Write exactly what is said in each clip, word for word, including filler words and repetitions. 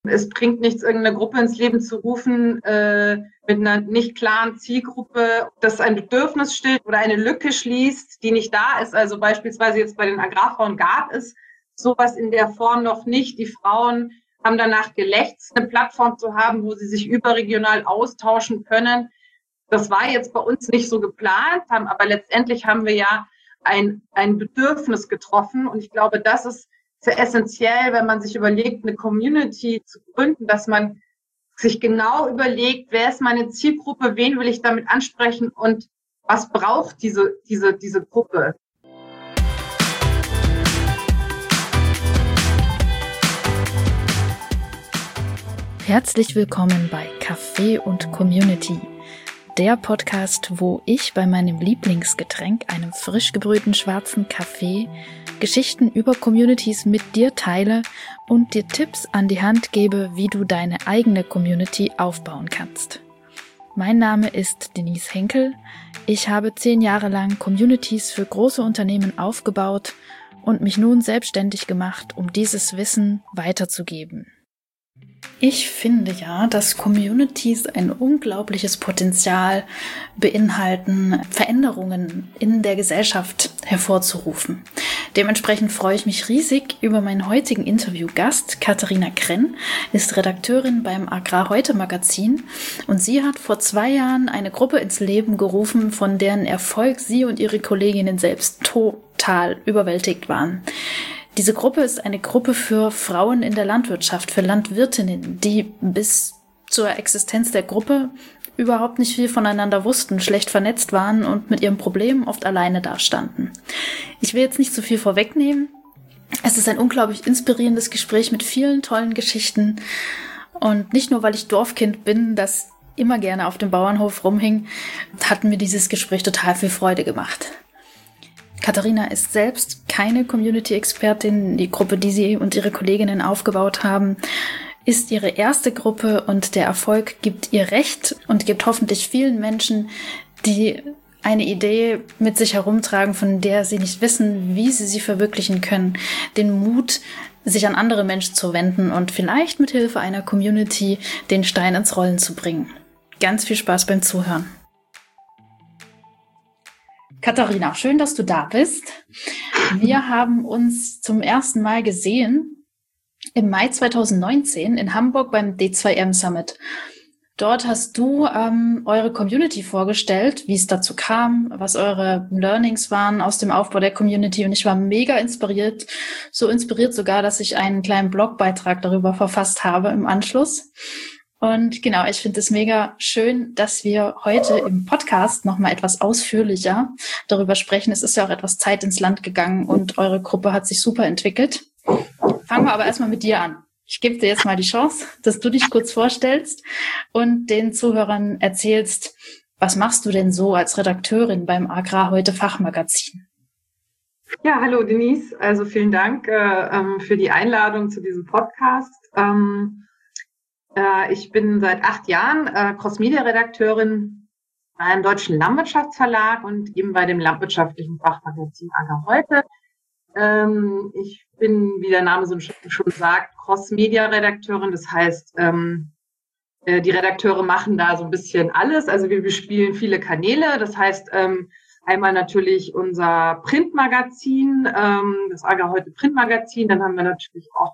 Es bringt nichts, irgendeine Gruppe ins Leben zu rufen äh, mit einer nicht klaren Zielgruppe, das ein Bedürfnis stillt oder eine Lücke schließt, die nicht da ist. Also beispielsweise jetzt bei den Agrarfrauen gab es sowas in der Form noch nicht. Die Frauen haben danach gelächzt, eine Plattform zu haben, wo sie sich überregional austauschen können. Das war jetzt bei uns nicht so geplant, haben, aber letztendlich haben wir ja ein, ein Bedürfnis getroffen. Und ich glaube, das ist sehr essentiell, wenn man sich überlegt, eine Community zu gründen, dass man sich genau überlegt, wer ist meine Zielgruppe, wen will ich damit ansprechen und was braucht diese, diese, diese Gruppe. Herzlich willkommen bei Kaffee und Community, der Podcast, wo ich bei meinem Lieblingsgetränk, einem frisch gebrühten schwarzen Kaffee, Geschichten über Communities mit dir teile und dir Tipps an die Hand gebe, wie du deine eigene Community aufbauen kannst. Mein Name ist Denise Henkel. Ich habe zehn Jahre lang Communities für große Unternehmen aufgebaut und mich nun selbstständig gemacht, um dieses Wissen weiterzugeben. Ich finde ja, dass Communities ein unglaubliches Potenzial beinhalten, Veränderungen in der Gesellschaft hervorzurufen. Dementsprechend freue ich mich riesig über meinen heutigen Interviewgast. Katharina Krenn ist Redakteurin beim Agrar-Heute-Magazin und sie hat vor zwei Jahren eine Gruppe ins Leben gerufen, von deren Erfolg sie und ihre Kolleginnen selbst total überwältigt waren. Diese Gruppe ist eine Gruppe für Frauen in der Landwirtschaft, für Landwirtinnen, die bis zur Existenz der Gruppe überhaupt nicht viel voneinander wussten, schlecht vernetzt waren und mit ihrem Problem oft alleine dastanden. Ich will jetzt nicht zu viel vorwegnehmen. Es ist ein unglaublich inspirierendes Gespräch mit vielen tollen Geschichten. Und nicht nur, weil ich Dorfkind bin, das immer gerne auf dem Bauernhof rumhing, hat mir dieses Gespräch total viel Freude gemacht. Katharina ist selbst keine Community-Expertin. Die Gruppe, die sie und ihre Kolleginnen aufgebaut haben, ist ihre erste Gruppe und der Erfolg gibt ihr Recht und gibt hoffentlich vielen Menschen, die eine Idee mit sich herumtragen, von der sie nicht wissen, wie sie sie verwirklichen können, den Mut, sich an andere Menschen zu wenden und vielleicht mit Hilfe einer Community den Stein ins Rollen zu bringen. Ganz viel Spaß beim Zuhören. Katharina, schön, dass du da bist. Wir haben uns zum ersten Mal gesehen im Mai zwanzig neunzehn in Hamburg beim D zwei M Summit. Dort hast du ähm, eure Community vorgestellt, wie es dazu kam, was eure Learnings waren aus dem Aufbau der Community und ich war mega inspiriert, so inspiriert sogar, dass ich einen kleinen Blogbeitrag darüber verfasst habe im Anschluss. Und genau, ich finde es mega schön, dass wir heute im Podcast nochmal etwas ausführlicher darüber sprechen. Es ist ja auch etwas Zeit ins Land gegangen und eure Gruppe hat sich super entwickelt. Fangen wir aber erstmal mit dir an. Ich gebe dir jetzt mal die Chance, dass du dich kurz vorstellst und den Zuhörern erzählst, was machst du denn so als Redakteurin beim Agrar-Heute-Fachmagazin? Ja, hallo Denise. Also vielen Dank äh, für die Einladung zu diesem Podcast. Ähm, Ich bin seit acht Jahren äh, Cross-Media-Redakteurin beim Deutschen Landwirtschaftsverlag und eben bei dem landwirtschaftlichen Fachmagazin Agrar Heute. Ähm, ich bin, wie der Name so schon sagt, Cross-Media-Redakteurin. Das heißt, ähm, äh, die Redakteure machen da so ein bisschen alles. Also wir bespielen viele Kanäle. Das heißt, ähm, einmal natürlich unser Printmagazin, ähm, das Agrar Heute Printmagazin. Dann haben wir natürlich auch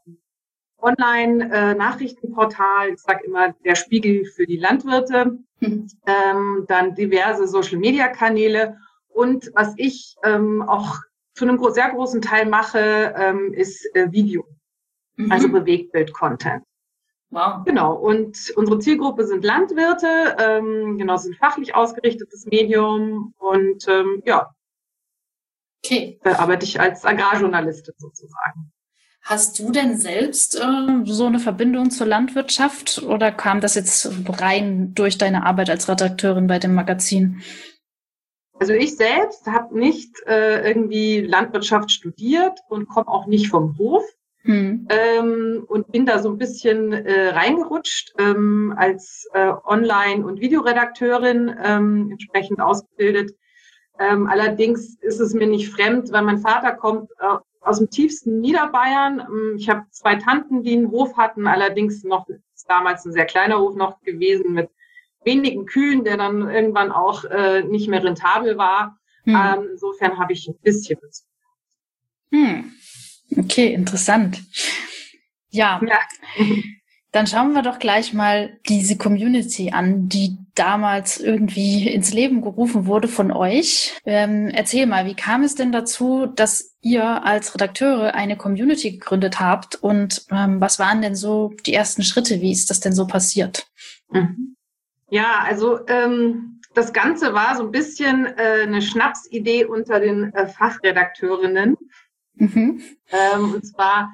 Online-Nachrichtenportal, ich sage immer der Spiegel für die Landwirte, mhm. ähm, dann diverse Social-Media-Kanäle und was ich ähm, auch zu einem gro- sehr großen Teil mache, ähm, ist äh, Video, mhm. also Bewegtbild-Content. Wow. Genau, und unsere Zielgruppe sind Landwirte, ähm, genau, sind fachlich ausgerichtetes Medium und ähm, ja, okay. Da arbeite ich als Agrarjournalistin sozusagen. Hast du denn selbst äh, so eine Verbindung zur Landwirtschaft oder kam das jetzt rein durch deine Arbeit als Redakteurin bei dem Magazin? Also ich selbst habe nicht äh, irgendwie Landwirtschaft studiert und komme auch nicht vom Hof hm. ähm, und bin da so ein bisschen äh, reingerutscht ähm, als äh, Online- und Videoredakteurin ähm, entsprechend ausgebildet. Ähm, allerdings ist es mir nicht fremd, weil mein Vater kommt äh, aus dem tiefsten Niederbayern. Ich habe zwei Tanten, die einen Hof hatten, allerdings noch, ist damals ein sehr kleiner Hof noch gewesen mit wenigen Kühen, der dann irgendwann auch äh, nicht mehr rentabel war. Hm. Ähm, insofern habe ich ein bisschen Bezug. Hm. Okay, interessant. Ja. ja. Dann schauen wir doch gleich mal diese Community an, die damals irgendwie ins Leben gerufen wurde von euch. Ähm, erzähl mal, wie kam es denn dazu, dass ihr als Redakteure eine Community gegründet habt und ähm, was waren denn so die ersten Schritte? Wie ist das denn so passiert? Ja, also ähm, das Ganze war so ein bisschen äh, eine Schnapsidee unter den äh, Fachredakteurinnen. Mhm. Ähm, und zwar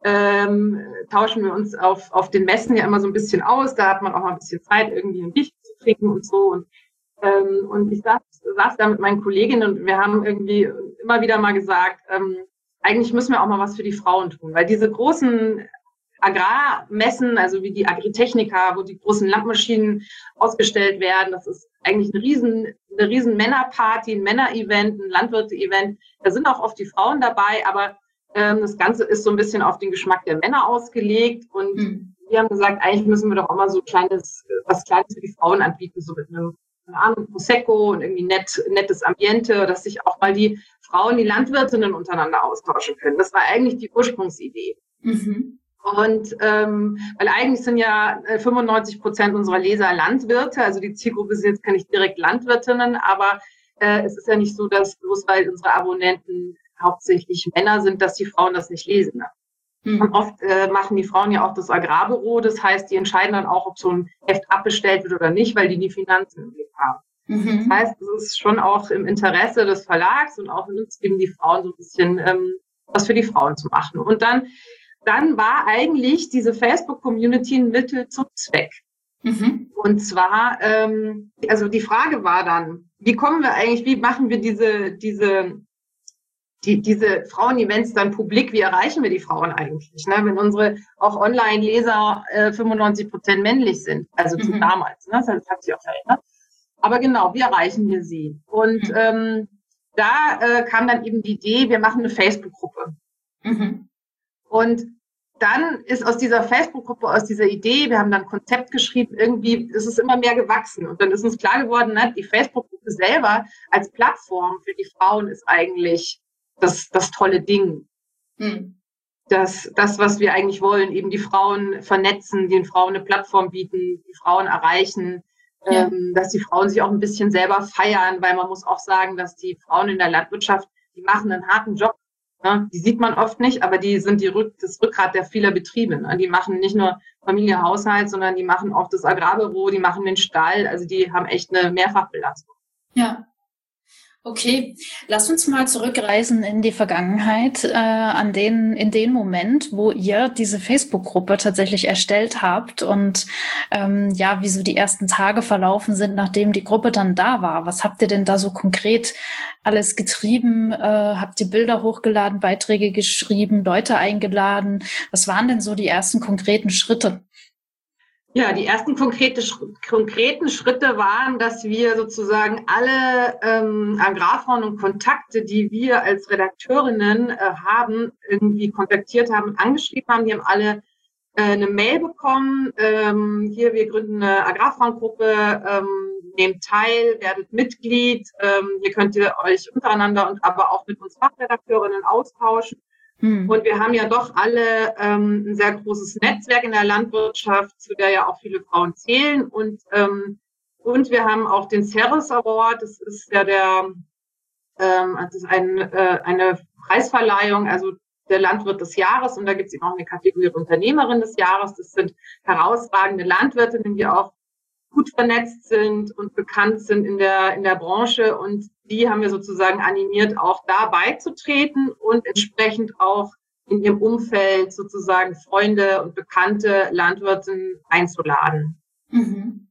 Ähm, tauschen wir uns auf, auf den Messen ja immer so ein bisschen aus. Da hat man auch mal ein bisschen Zeit, irgendwie ein Bier zu trinken und so. Und, ähm, und ich saß, saß da mit meinen Kolleginnen und wir haben irgendwie immer wieder mal gesagt, ähm, eigentlich müssen wir auch mal was für die Frauen tun. Weil diese großen Agrarmessen, also wie die Agritechnica, wo die großen Landmaschinen ausgestellt werden, das ist eigentlich eine riesen, eine riesen Männerparty, ein Männerevent, ein Landwirte-Event. Da sind auch oft die Frauen dabei, aber das Ganze ist so ein bisschen auf den Geschmack der Männer ausgelegt und mhm. wir haben gesagt, eigentlich müssen wir doch auch mal so kleines, was Kleines für die Frauen anbieten, so mit einem, keine Ahnung, Prosecco und irgendwie nett, nettes Ambiente, dass sich auch mal die Frauen, die Landwirtinnen untereinander austauschen können. Das war eigentlich die Ursprungsidee. Mhm. Und ähm, weil eigentlich sind ja fünfundneunzig Prozent unserer Leser Landwirte, also die Zielgruppe sind jetzt gar nicht direkt Landwirtinnen, aber äh, es ist ja nicht so, dass bloß weil unsere Abonnenten hauptsächlich Männer sind, dass die Frauen das nicht lesen. Ne? Mhm. Und oft äh, machen die Frauen ja auch das Agrarbüro, das heißt, die entscheiden dann auch, ob so ein Heft abbestellt wird oder nicht, weil die die Finanzen im Blick haben. Mhm. Das heißt, es ist schon auch im Interesse des Verlags und auch eben die Frauen so ein bisschen ähm, was für die Frauen zu machen. Und dann, dann war eigentlich diese Facebook-Community ein Mittel zum Zweck. Mhm. Und zwar, ähm, also die Frage war dann, wie kommen wir eigentlich, wie machen wir diese, diese Die, diese Frauen-Events dann publik, wie erreichen wir die Frauen eigentlich? Ne? Wenn unsere auch Online-Leser äh, fünfundneunzig Prozent männlich sind, also zu mhm. damals, ne? Das hat sich auch verändert. Aber genau, wie erreichen wir sie? Und mhm. ähm, da äh, kam dann eben die Idee, wir machen eine Facebook-Gruppe. Mhm. Und dann ist aus dieser Facebook-Gruppe, aus dieser Idee, wir haben dann ein Konzept geschrieben, irgendwie ist es immer mehr gewachsen. Und dann ist uns klar geworden, ne, die Facebook-Gruppe selber als Plattform für die Frauen ist eigentlich Das, das tolle Ding. Hm. Das, das, was wir eigentlich wollen, eben die Frauen vernetzen, den Frauen eine Plattform bieten, die Frauen erreichen, ja. ähm, dass die Frauen sich auch ein bisschen selber feiern, weil man muss auch sagen, dass die Frauen in der Landwirtschaft, die machen einen harten Job. Ne? Die sieht man oft nicht, aber die sind die Rück, das Rückgrat der vieler Betriebe. Ne? Die machen nicht nur Familie, Haushalt, sondern die machen auch das Agrarbüro, die machen den Stall, also die haben echt eine Mehrfachbelastung. Ja. Okay, lass uns mal zurückreisen in die Vergangenheit, äh, an den, in den Moment, wo ihr diese Facebook-Gruppe tatsächlich erstellt habt und ähm, ja, wie so die ersten Tage verlaufen sind, nachdem die Gruppe dann da war. Was habt ihr denn da so konkret alles getrieben? Äh, habt ihr Bilder hochgeladen, Beiträge geschrieben, Leute eingeladen? Was waren denn so die ersten konkreten Schritte? Ja, die ersten konkrete, konkreten Schritte waren, dass wir sozusagen alle ähm, Agrarfrauen und Kontakte, die wir als Redakteurinnen äh, haben, irgendwie kontaktiert haben und angeschrieben haben. Die haben alle äh, eine Mail bekommen. Ähm, hier, wir gründen eine Agrarfrauengruppe, ähm, nehmt teil, werdet Mitglied. Ähm, hier könnt ihr euch untereinander und aber auch mit uns Fachredakteurinnen austauschen. Und wir haben ja doch alle ähm, ein sehr großes Netzwerk in der Landwirtschaft, zu der ja auch viele Frauen zählen. Und, ähm, und wir haben auch den Ceres Award, das ist ja der, ähm, das ist ein, äh, eine Preisverleihung, also der Landwirt des Jahres. Und da gibt es eben auch eine Kategorie Unternehmerin des Jahres. Das sind herausragende Landwirtinnen, die auch gut vernetzt sind und bekannt sind in der, in der Branche. Und die haben wir sozusagen animiert, auch da beizutreten und entsprechend auch in ihrem Umfeld sozusagen Freunde und bekannte Landwirte einzuladen. Mhm.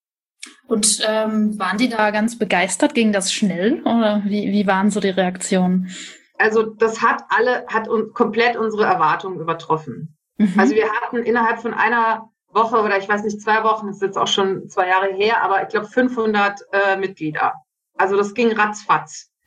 Und ähm, waren die da ganz begeistert? Ging das schnell oder wie, wie waren so die Reaktionen? Also das hat alle, hat uns komplett unsere Erwartungen übertroffen. Mhm. Also wir hatten innerhalb von einer Woche oder ich weiß nicht, zwei Wochen, das ist jetzt auch schon zwei Jahre her, aber ich glaube fünfhundert äh, Mitglieder. Also das ging ratzfatz. Ja.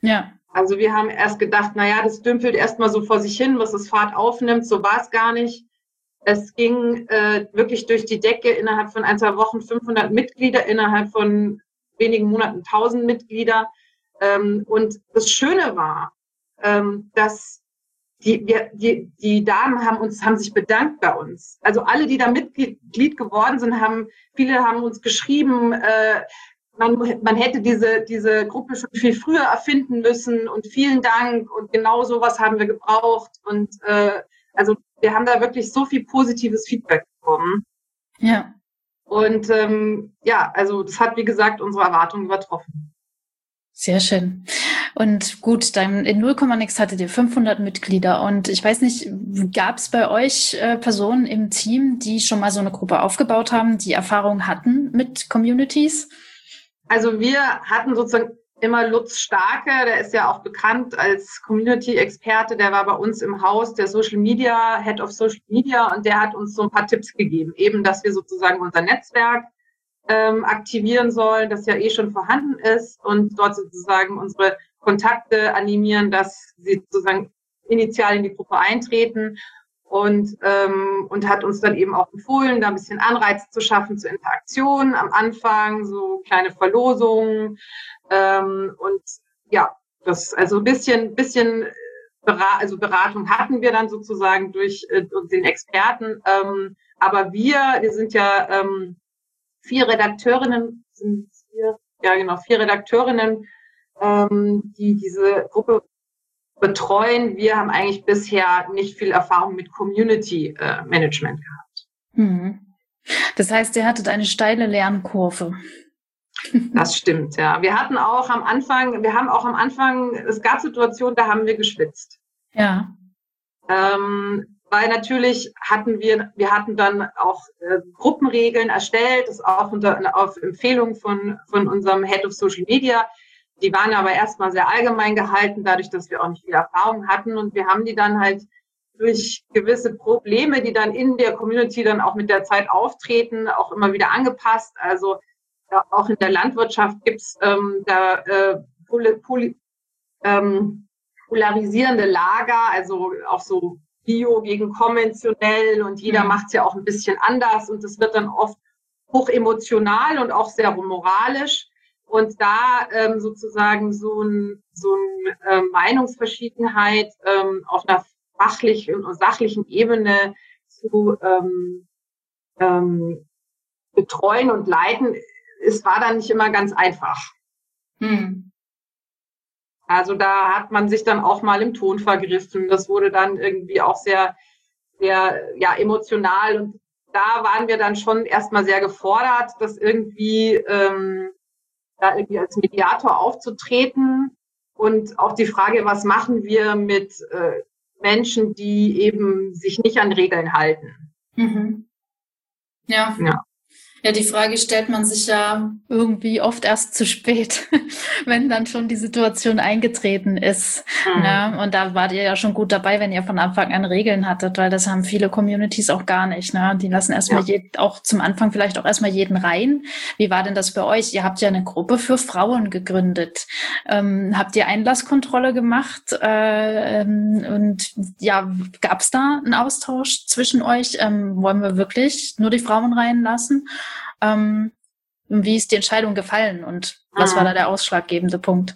Also wir haben erst gedacht, naja, das dümpelt erstmal so vor sich hin, was es Fahrt aufnimmt. So war es gar nicht. Es ging äh, wirklich durch die Decke, innerhalb von ein, zwei Wochen fünfhundert Mitglieder, innerhalb von wenigen Monaten tausend Mitglieder. Ähm, und das Schöne war, ähm, dass die, wir, die, die Damen haben uns, haben sich bedankt bei uns. Also alle, die da Mitglied geworden sind, haben, viele haben uns geschrieben, äh, man, man hätte diese, diese Gruppe schon viel früher erfinden müssen und vielen Dank und genau sowas haben wir gebraucht. Und äh, also wir haben da wirklich so viel positives Feedback bekommen. Ja. Und ähm, ja, also das hat, wie gesagt, unsere Erwartungen übertroffen. Sehr schön. Und gut, dann in null Komma nix hattet ihr fünfhundert Mitglieder. Und ich weiß nicht, gab es bei euch äh, Personen im Team, die schon mal so eine Gruppe aufgebaut haben, die Erfahrung hatten mit Communities? Also wir hatten sozusagen immer Lutz Starke, der ist ja auch bekannt als Community-Experte, der war bei uns im Haus, der Social Media, Head of Social Media, und der hat uns so ein paar Tipps gegeben, eben, dass wir sozusagen unser Netzwerk ähm, aktivieren sollen, das ja eh schon vorhanden ist, und dort sozusagen unsere Kontakte animieren, dass sie sozusagen initial in die Gruppe eintreten, und ähm, und hat uns dann eben auch empfohlen, da ein bisschen Anreiz zu schaffen zur Interaktion am Anfang, so kleine Verlosungen, ähm, und ja, das also ein bisschen bisschen Berat, also Beratung hatten wir dann sozusagen durch äh, den Experten, ähm, aber wir wir sind ja ähm, vier Redakteurinnen, sind vier, ja genau, vier Redakteurinnen, ähm, die diese Gruppe betreuen. Wir haben eigentlich bisher nicht viel Erfahrung mit Community äh, Management gehabt. Hm. Das heißt, ihr hattet eine steile Lernkurve. Das stimmt, ja. Wir hatten auch am Anfang, wir haben auch am Anfang, es gab Situationen, da haben wir geschwitzt. Ja. Ähm, weil natürlich hatten wir, wir hatten dann auch äh, Gruppenregeln erstellt, das auch unter, auf Empfehlung von, von unserem Head of Social Media. Die waren aber erstmal sehr allgemein gehalten, dadurch, dass wir auch nicht viel Erfahrung hatten. Und wir haben die dann halt durch gewisse Probleme, die dann in der Community dann auch mit der Zeit auftreten, auch immer wieder angepasst. Also ja, auch in der Landwirtschaft gibt's ähm, da äh, poli, poli, ähm, polarisierende Lager, also auch so Bio gegen konventionell, und jeder mhm. macht es ja auch ein bisschen anders, und das wird dann oft hoch emotional und auch sehr moralisch. Und da ähm, sozusagen so ein so ein äh, Meinungsverschiedenheit ähm, auf einer fachlichen und sachlichen Ebene zu ähm, ähm, betreuen und leiten, es war dann nicht immer ganz einfach. Hm. Also da hat man sich dann auch mal im Ton vergriffen. Das wurde dann irgendwie auch sehr, sehr ja, emotional. Und da waren wir dann schon erstmal sehr gefordert, das irgendwie ähm, da irgendwie als Mediator aufzutreten, und auch die Frage, was machen wir mit äh, Menschen, die eben sich nicht an Regeln halten. Mhm. Ja. ja. Ja, die Frage stellt man sich ja irgendwie oft erst zu spät, wenn dann schon die Situation eingetreten ist. Mhm. Ne? Und da wart ihr ja schon gut dabei, wenn ihr von Anfang an Regeln hattet, weil das haben viele Communities auch gar nicht. Ne? Die lassen erstmal ja. auch zum Anfang vielleicht auch erstmal jeden rein. Wie war denn das bei euch? Ihr habt ja eine Gruppe für Frauen gegründet. Ähm, habt ihr Einlasskontrolle gemacht? Äh, ähm, und ja, gab es da einen Austausch zwischen euch? Ähm, wollen wir wirklich nur die Frauen reinlassen? Ähm, wie ist die Entscheidung gefallen und was mhm. war da der ausschlaggebende Punkt?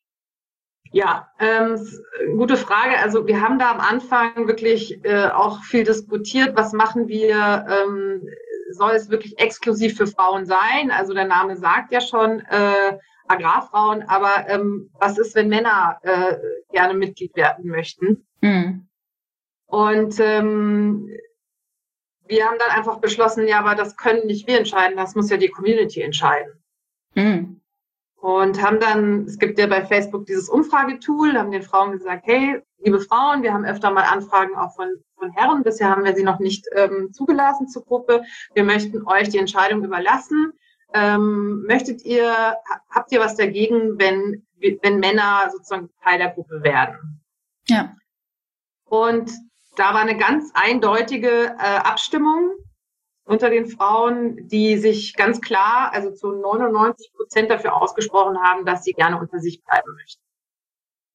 Ja, ähm, gute Frage. Also wir haben da am Anfang wirklich äh, auch viel diskutiert. Was machen wir? Ähm, soll es wirklich exklusiv für Frauen sein? Also der Name sagt ja schon äh, Agrarfrauen, aber ähm, was ist, wenn Männer äh, gerne Mitglied werden möchten? Mhm. Und ähm, wir haben dann einfach beschlossen, ja, aber das können nicht wir entscheiden, das muss ja die Community entscheiden. Mhm. Und haben dann, es gibt ja bei Facebook dieses Umfragetool, haben den Frauen gesagt, hey, liebe Frauen, wir haben öfter mal Anfragen auch von, von Herren, bisher haben wir sie noch nicht ähm, zugelassen zur Gruppe. Wir möchten euch die Entscheidung überlassen. Ähm, möchtet ihr, habt ihr was dagegen, wenn, wenn Männer sozusagen Teil der Gruppe werden? Ja. Und da war eine ganz eindeutige äh, Abstimmung unter den Frauen, die sich ganz klar, also zu neunundneunzig Prozent dafür ausgesprochen haben, dass sie gerne unter sich bleiben möchten.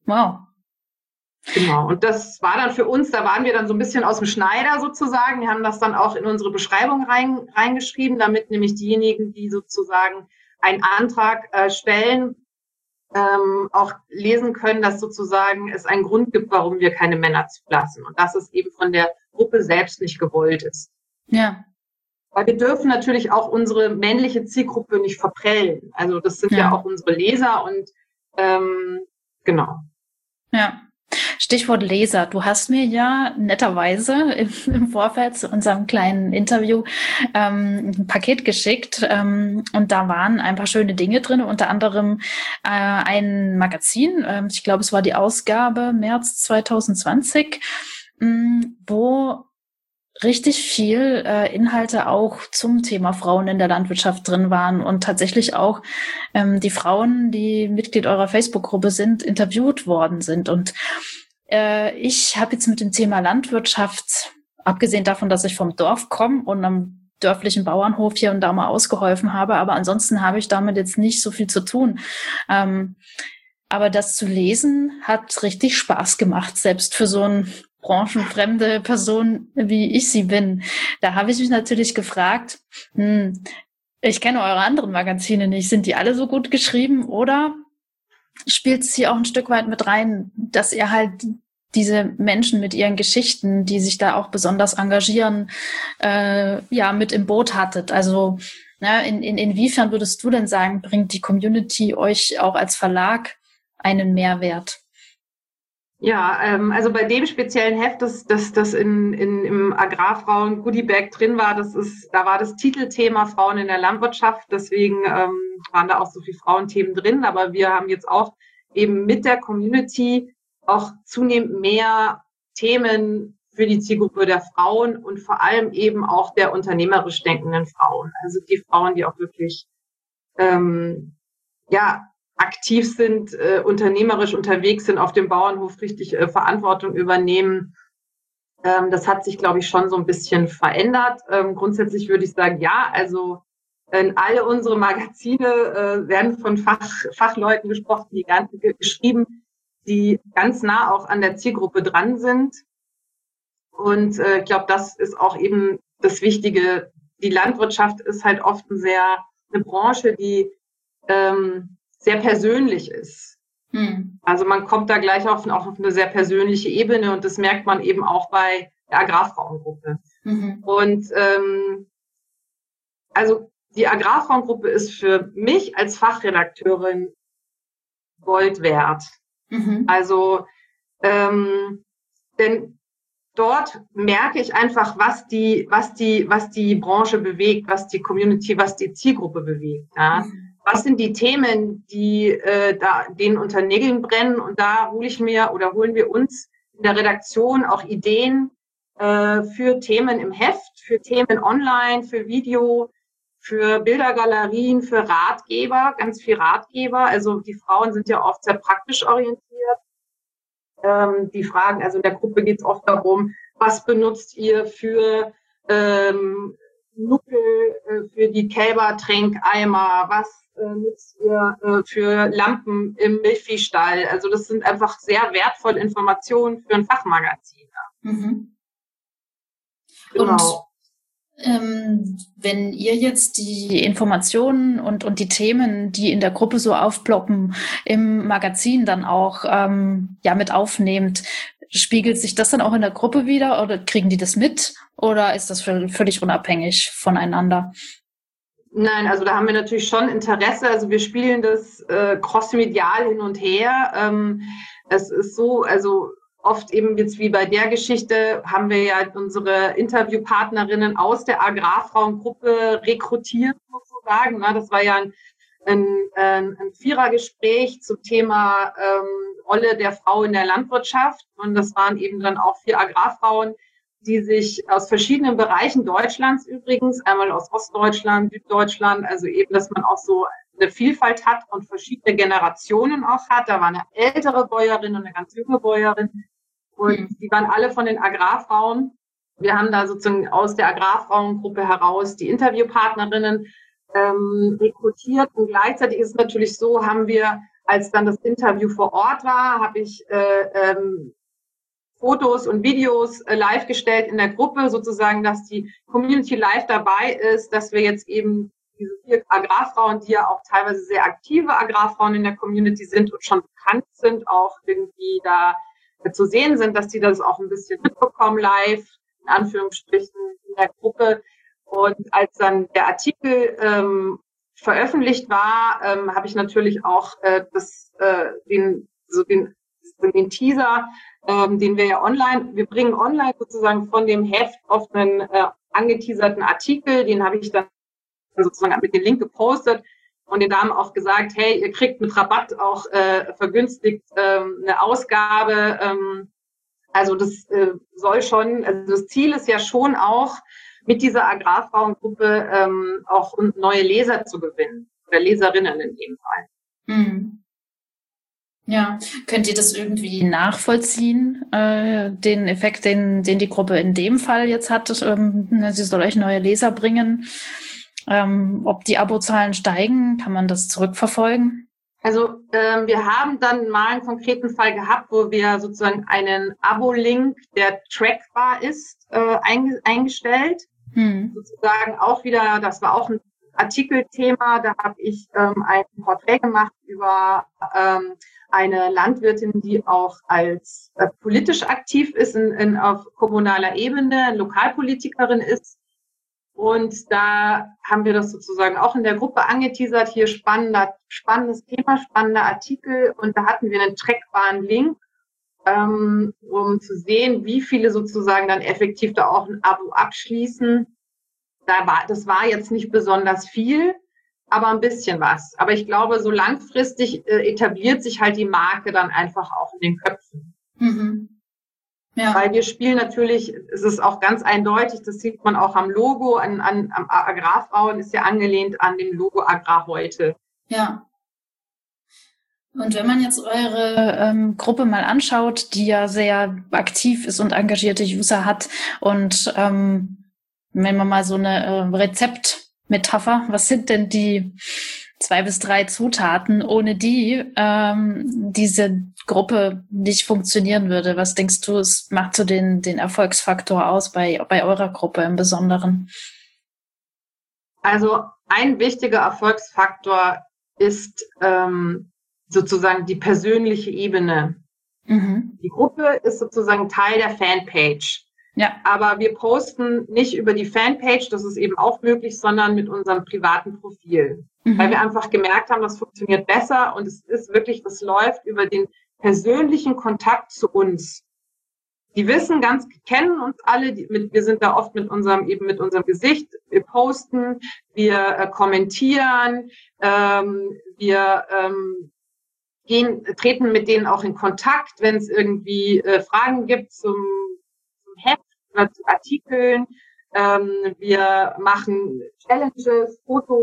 Wow. Genau, und das war dann für uns, da waren wir dann so ein bisschen aus dem Schneider sozusagen. Wir haben das dann auch in unsere Beschreibung rein, reingeschrieben, damit nämlich diejenigen, die sozusagen einen Antrag äh, stellen, ähm, auch lesen können, dass sozusagen es einen Grund gibt, warum wir keine Männer zulassen und dass es eben von der Gruppe selbst nicht gewollt ist. Ja. Weil wir dürfen natürlich auch unsere männliche Zielgruppe nicht verprellen. Also das sind ja, ja auch unsere Leser und ähm, genau. Ja. Stichwort Leser. Du hast mir ja netterweise im, im Vorfeld zu unserem kleinen Interview ähm, ein Paket geschickt ähm, und da waren ein paar schöne Dinge drin, unter anderem äh, ein Magazin, äh, ich glaube es war die Ausgabe März zwanzig zwanzig, mh, wo richtig viel äh, Inhalte auch zum Thema Frauen in der Landwirtschaft drin waren und tatsächlich auch ähm, die Frauen, die Mitglied eurer Facebook-Gruppe sind, interviewt worden sind. Und äh, ich habe jetzt mit dem Thema Landwirtschaft, abgesehen davon, dass ich vom Dorf komme und am dörflichen Bauernhof hier und da mal ausgeholfen habe, aber ansonsten habe ich damit jetzt nicht so viel zu tun. Ähm, aber das zu lesen hat richtig Spaß gemacht, selbst für so ein branchenfremde Person, wie ich sie bin. Da habe ich mich natürlich gefragt, hm, ich kenne eure anderen Magazine nicht, sind die alle so gut geschrieben oder spielt es hier auch ein Stück weit mit rein, dass ihr halt diese Menschen mit ihren Geschichten, die sich da auch besonders engagieren, äh, ja, mit im Boot hattet? Also ne, in, in, inwiefern würdest du denn sagen, bringt die Community euch auch als Verlag einen Mehrwert? Ja, ähm, also bei dem speziellen Heft, das, das, das in, in, im Agrarfrauen Goodiebag drin war, das ist, da war das Titelthema Frauen in der Landwirtschaft, deswegen ähm, waren da auch so viele Frauenthemen drin, aber wir haben jetzt auch eben mit der Community auch zunehmend mehr Themen für die Zielgruppe der Frauen und vor allem eben auch der unternehmerisch denkenden Frauen, also die Frauen, die auch wirklich ähm, ja aktiv sind, äh, unternehmerisch unterwegs sind, auf dem Bauernhof richtig äh, Verantwortung übernehmen. Ähm, das hat sich, glaube ich, schon so ein bisschen verändert. Ähm, grundsätzlich würde ich sagen, ja, also äh, alle unsere Magazine äh, werden von Fach, Fachleuten gesprochen, die ganz, geschrieben, die ganz nah auch an der Zielgruppe dran sind. Und äh, ich glaube, das ist auch eben das Wichtige. Die Landwirtschaft ist halt oft ein sehr, eine Branche, die ähm, sehr persönlich ist. Hm. Also man kommt da gleich auf, auch auf eine sehr persönliche Ebene und das merkt man eben auch bei der Agrarfrauengruppe. Mhm. Und ähm, also die Agrarfrauengruppe ist für mich als Fachredakteurin Gold wert. Mhm. Also ähm, denn dort merke ich einfach, was die, was die, was die Branche bewegt, was die Community, was die Zielgruppe bewegt. Ja. Mhm. Was sind die Themen, die äh, da denen unter Nägeln brennen? Und da hole ich mir oder holen wir uns in der Redaktion auch Ideen äh, für Themen im Heft, für Themen online, für Video, für Bildergalerien, für Ratgeber, ganz viel Ratgeber. Also die Frauen sind ja oft sehr praktisch orientiert. Ähm, die Fragen, also in der Gruppe geht es oft darum, was benutzt ihr für ähm, Nuckel, äh, für die Kälbertränkeimer, was äh, nutzt ihr äh, für Lampen im Milchviehstall. Also das sind einfach sehr wertvolle Informationen für ein Fachmagazin. Mhm. Genau. Und ähm, wenn ihr jetzt die Informationen und, und die Themen, die in der Gruppe so aufploppen, im Magazin dann auch ähm, ja mit aufnehmt, spiegelt sich das dann auch in der Gruppe wieder oder kriegen die das mit oder ist das völlig unabhängig voneinander? Nein, also da haben wir natürlich schon Interesse. Also wir spielen das äh, crossmedial hin und her. Ähm, es ist so, also oft eben jetzt wie bei der Geschichte haben wir ja unsere Interviewpartnerinnen aus der Agrarfrauengruppe rekrutiert sozusagen. Na, das war ja ein, ein, ein, ein Vierergespräch zum Thema ähm, Rolle der Frau in der Landwirtschaft. Und das waren eben dann auch vier Agrarfrauen, die sich aus verschiedenen Bereichen Deutschlands übrigens, einmal aus Ostdeutschland, Süddeutschland, also eben, dass man auch so eine Vielfalt hat und verschiedene Generationen auch hat. Da war eine ältere Bäuerin und eine ganz junge Bäuerin und mhm. die waren alle von den Agrarfrauen. Wir haben da sozusagen aus der Agrarfrauengruppe heraus die Interviewpartnerinnen ähm, rekrutiert und gleichzeitig ist es natürlich so, haben wir als dann das Interview vor Ort war, habe ich äh, ähm, Fotos und Videos äh, live gestellt in der Gruppe, sozusagen, dass die Community live dabei ist, dass wir jetzt eben diese vier Agrarfrauen, die ja auch teilweise sehr aktive Agrarfrauen in der Community sind und schon bekannt sind, auch irgendwie da äh, zu sehen sind, dass die das auch ein bisschen mitbekommen live, in Anführungsstrichen, in der Gruppe. Und als dann der Artikel ähm, veröffentlicht war, ähm, habe ich natürlich auch äh, das, äh, den, so den, den Teaser, ähm, den wir ja online, wir bringen online sozusagen von dem Heft auf einen äh, angeteaserten Artikel, den habe ich dann sozusagen mit dem Link gepostet und den Damen auch gesagt, hey, ihr kriegt mit Rabatt auch äh, vergünstigt ähm, eine Ausgabe. Ähm, also das äh, soll schon, also das Ziel ist ja schon auch, mit dieser Agrarfrauengruppe ähm, auch neue Leser zu gewinnen oder Leserinnen in dem Fall. Mhm. Ja, könnt ihr das irgendwie nachvollziehen, äh, den Effekt, den, den die Gruppe in dem Fall jetzt hat? Ähm, sie soll euch neue Leser bringen. Ähm, ob die Abozahlen steigen, kann man das zurückverfolgen? Also ähm, wir haben dann mal einen konkreten Fall gehabt, wo wir sozusagen einen Abo-Link, der trackbar ist, äh, einge- eingestellt. Hm. Sozusagen auch wieder, das war auch ein Artikelthema, da habe ich ähm, ein Porträt gemacht über ähm, eine Landwirtin, die auch als äh, politisch aktiv ist, in, in, auf kommunaler Ebene, Lokalpolitikerin ist. Und da haben wir das sozusagen auch in der Gruppe angeteasert, hier spannender, spannendes Thema, spannender Artikel. Und da hatten wir einen trackbaren Link, ähm, um zu sehen, wie viele sozusagen dann effektiv da auch ein Abo abschließen. Da war, das war jetzt nicht besonders viel, aber ein bisschen was. Aber ich glaube, so langfristig äh, etabliert sich halt die Marke dann einfach auch in den Köpfen. Mhm. Ja. Weil wir spielen natürlich, es ist auch ganz eindeutig, das sieht man auch am Logo, an, an am Agrarfrauen ist ja angelehnt an dem Logo Agrar heute. Ja. Und wenn man jetzt eure ähm, Gruppe mal anschaut, die ja sehr aktiv ist und engagierte User hat und ähm, wenn man mal so eine äh, Rezeptmetapher, was sind denn die zwei bis drei Zutaten, ohne die ähm, diese Gruppe nicht funktionieren würde? Was denkst du, es macht so den, den Erfolgsfaktor aus bei, bei eurer Gruppe im Besonderen? Also ein wichtiger Erfolgsfaktor ist ähm, sozusagen die persönliche Ebene. Mhm. Die Gruppe ist sozusagen Teil der Fanpage. Ja. Aber wir posten nicht über die Fanpage, das ist eben auch möglich, sondern mit unserem privaten Profil. Mhm. Weil wir einfach gemerkt haben, das funktioniert besser und es ist wirklich, das läuft über den persönlichen Kontakt zu uns. Die wissen ganz, kennen uns alle, die, mit, wir sind da oft mit unserem, eben mit unserem Gesicht, wir posten, wir äh, kommentieren, ähm, wir ähm, gehen, treten mit denen auch in Kontakt, wenn es irgendwie äh, Fragen gibt zum Heft oder zu Artikeln. Ähm, wir machen Challenges,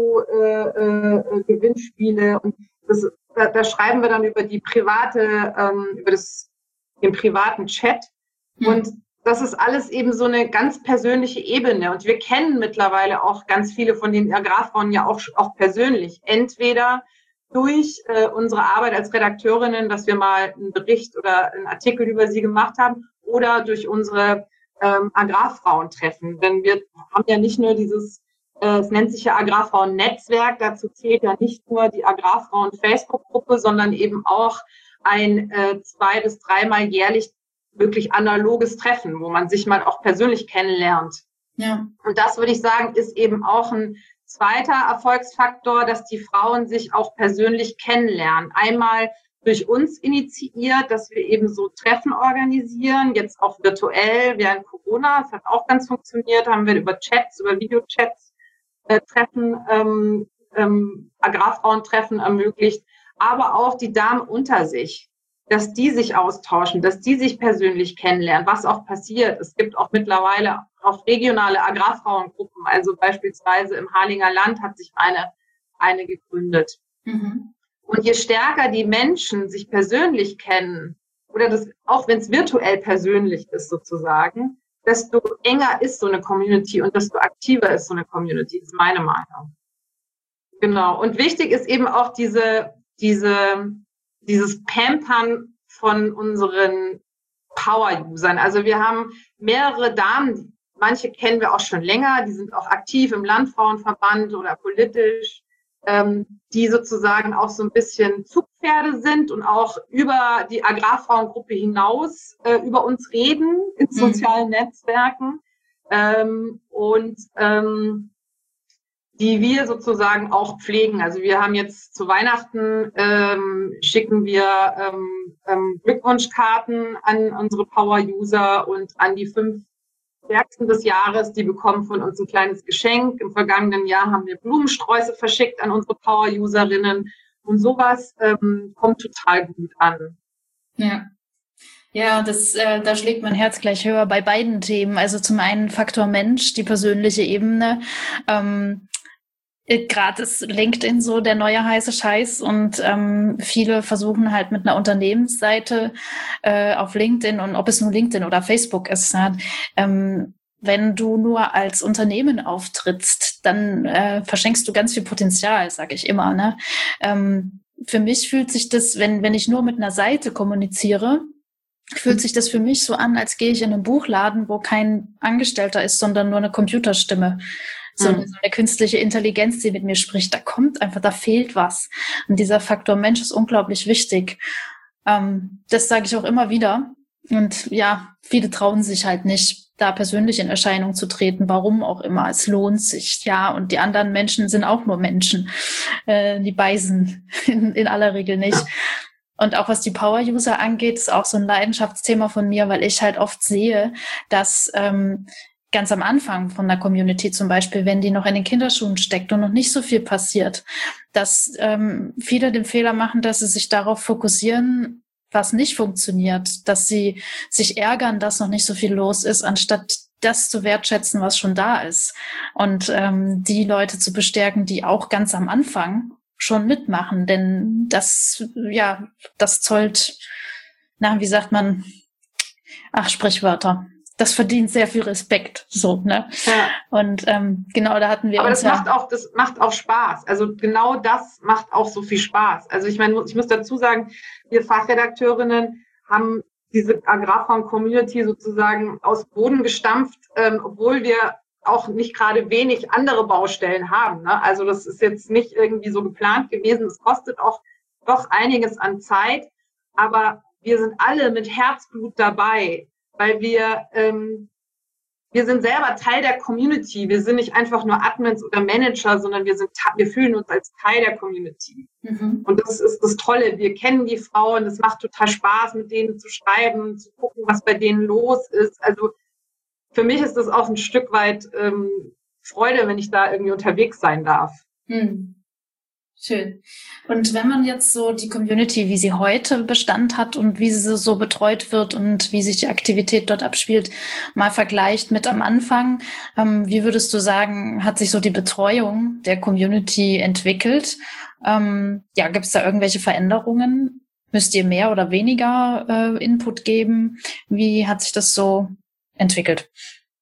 Foto-Gewinnspiele äh, äh, und das, da, da schreiben wir dann über die private, ähm, über das, den privaten Chat. Mhm. Und das ist alles eben so eine ganz persönliche Ebene. Und wir kennen mittlerweile auch ganz viele von den Agrarfrauen ja auch, auch persönlich. Entweder durch äh, unsere Arbeit als Redakteurinnen, dass wir mal einen Bericht oder einen Artikel über sie gemacht haben, oder durch unsere ähm, Agrarfrauentreffen. Denn wir haben ja nicht nur dieses, äh, es nennt sich ja Agrarfrauen-Netzwerk, dazu zählt ja nicht nur die Agrarfrauen-Facebook-Gruppe, sondern eben auch ein äh, zwei- bis dreimal jährlich wirklich analoges Treffen, wo man sich mal auch persönlich kennenlernt. Ja. Und das, würde ich sagen, ist eben auch ein zweiter Erfolgsfaktor, dass die Frauen sich auch persönlich kennenlernen. Einmal durch uns initiiert, dass wir eben so Treffen organisieren, jetzt auch virtuell während Corona. Das hat auch ganz funktioniert, haben wir über Chats, über Videochats äh, Treffen, ähm, ähm, Agrarfrauentreffen ermöglicht, aber auch die Damen unter sich, dass die sich austauschen, dass die sich persönlich kennenlernen, was auch passiert. Es gibt auch mittlerweile auch regionale Agrarfrauengruppen, also beispielsweise im Harlinger Land hat sich eine, eine gegründet. Mhm. Und je stärker die Menschen sich persönlich kennen, oder das, auch wenn es virtuell persönlich ist sozusagen, desto enger ist so eine Community und desto aktiver ist so eine Community, ist meine Meinung. Genau. Und wichtig ist eben auch diese, diese dieses Pampern von unseren Power-Usern. Also wir haben mehrere Damen, manche kennen wir auch schon länger, die sind auch aktiv im Landfrauenverband oder politisch, ähm, die sozusagen auch so ein bisschen Zugpferde sind und auch über die Agrarfrauengruppe hinaus äh, über uns reden in mhm. sozialen Netzwerken ähm, und ähm, die wir sozusagen auch pflegen. Also wir haben jetzt zu Weihnachten, ähm, schicken wir ähm, ähm, Glückwunschkarten an unsere Power-User und an die fünf Stärksten des Jahres, die bekommen von uns ein kleines Geschenk. Im vergangenen Jahr haben wir Blumensträuße verschickt an unsere Power-Userinnen und sowas ähm, kommt total gut an. Ja. Ja, das, äh, da schlägt mein Herz gleich höher bei beiden Themen. Also zum einen Faktor Mensch, die persönliche Ebene. Ähm, Gerade ist LinkedIn so der neue heiße Scheiß und ähm, viele versuchen halt mit einer Unternehmensseite äh, auf LinkedIn und ob es nur LinkedIn oder Facebook ist, ja, ähm, wenn du nur als Unternehmen auftrittst, dann äh, verschenkst du ganz viel Potenzial, sage ich immer. Ne? Ähm, für mich fühlt sich das, wenn wenn ich nur mit einer Seite kommuniziere, fühlt sich das für mich so an, als gehe ich in einen Buchladen, wo kein Angestellter ist, sondern nur eine Computerstimme. So eine, so eine künstliche Intelligenz, die mit mir spricht, da kommt einfach, da fehlt was. Und dieser Faktor Mensch ist unglaublich wichtig. Ähm, das sage ich auch immer wieder. Und ja, viele trauen sich halt nicht, da persönlich in Erscheinung zu treten, warum auch immer. Es lohnt sich, ja. Und die anderen Menschen sind auch nur Menschen. Äh, die beißen in, in aller Regel nicht. Und auch was die Power-User angeht, ist auch so ein Leidenschaftsthema von mir, weil ich halt oft sehe, dass ähm, ganz am Anfang von der Community zum Beispiel, wenn die noch in den Kinderschuhen steckt und noch nicht so viel passiert, dass ähm, viele den Fehler machen, dass sie sich darauf fokussieren, was nicht funktioniert, dass sie sich ärgern, dass noch nicht so viel los ist, anstatt das zu wertschätzen, was schon da ist. Und ähm, die Leute zu bestärken, die auch ganz am Anfang schon mitmachen, denn das, ja, das zollt, na, wie sagt man, ach, Sprichwörter. Das verdient sehr viel Respekt, so, ne? Ja. Und ähm, genau, da hatten wir Aber uns das ja macht auch, das macht auch Spaß. Also genau das macht auch so viel Spaß. Also ich meine, ich muss dazu sagen, wir Fachredakteurinnen haben diese Agrarfrauen-Community sozusagen aus Boden gestampft, ähm, obwohl wir auch nicht gerade wenig andere Baustellen haben. Ne? Also das ist jetzt nicht irgendwie so geplant gewesen. Es kostet auch doch einiges an Zeit, aber wir sind alle mit Herzblut dabei. Weil wir, ähm, wir sind selber Teil der Community. Wir sind nicht einfach nur Admins oder Manager, sondern wir sind, wir fühlen uns als Teil der Community. Mhm. Und das ist das Tolle. Wir kennen die Frauen. Es macht total Spaß, mit denen zu schreiben, zu gucken, was bei denen los ist. Also für mich ist das auch ein Stück weit ähm, Freude, wenn ich da irgendwie unterwegs sein darf. Mhm. Schön. Und wenn man jetzt so die Community, wie sie heute Bestand hat und wie sie so betreut wird und wie sich die Aktivität dort abspielt, mal vergleicht mit am Anfang, ähm, wie würdest du sagen, hat sich so die Betreuung der Community entwickelt? Ähm, ja, gibt es da irgendwelche Veränderungen? Müsst ihr mehr oder weniger äh, Input geben? Wie hat sich das so entwickelt?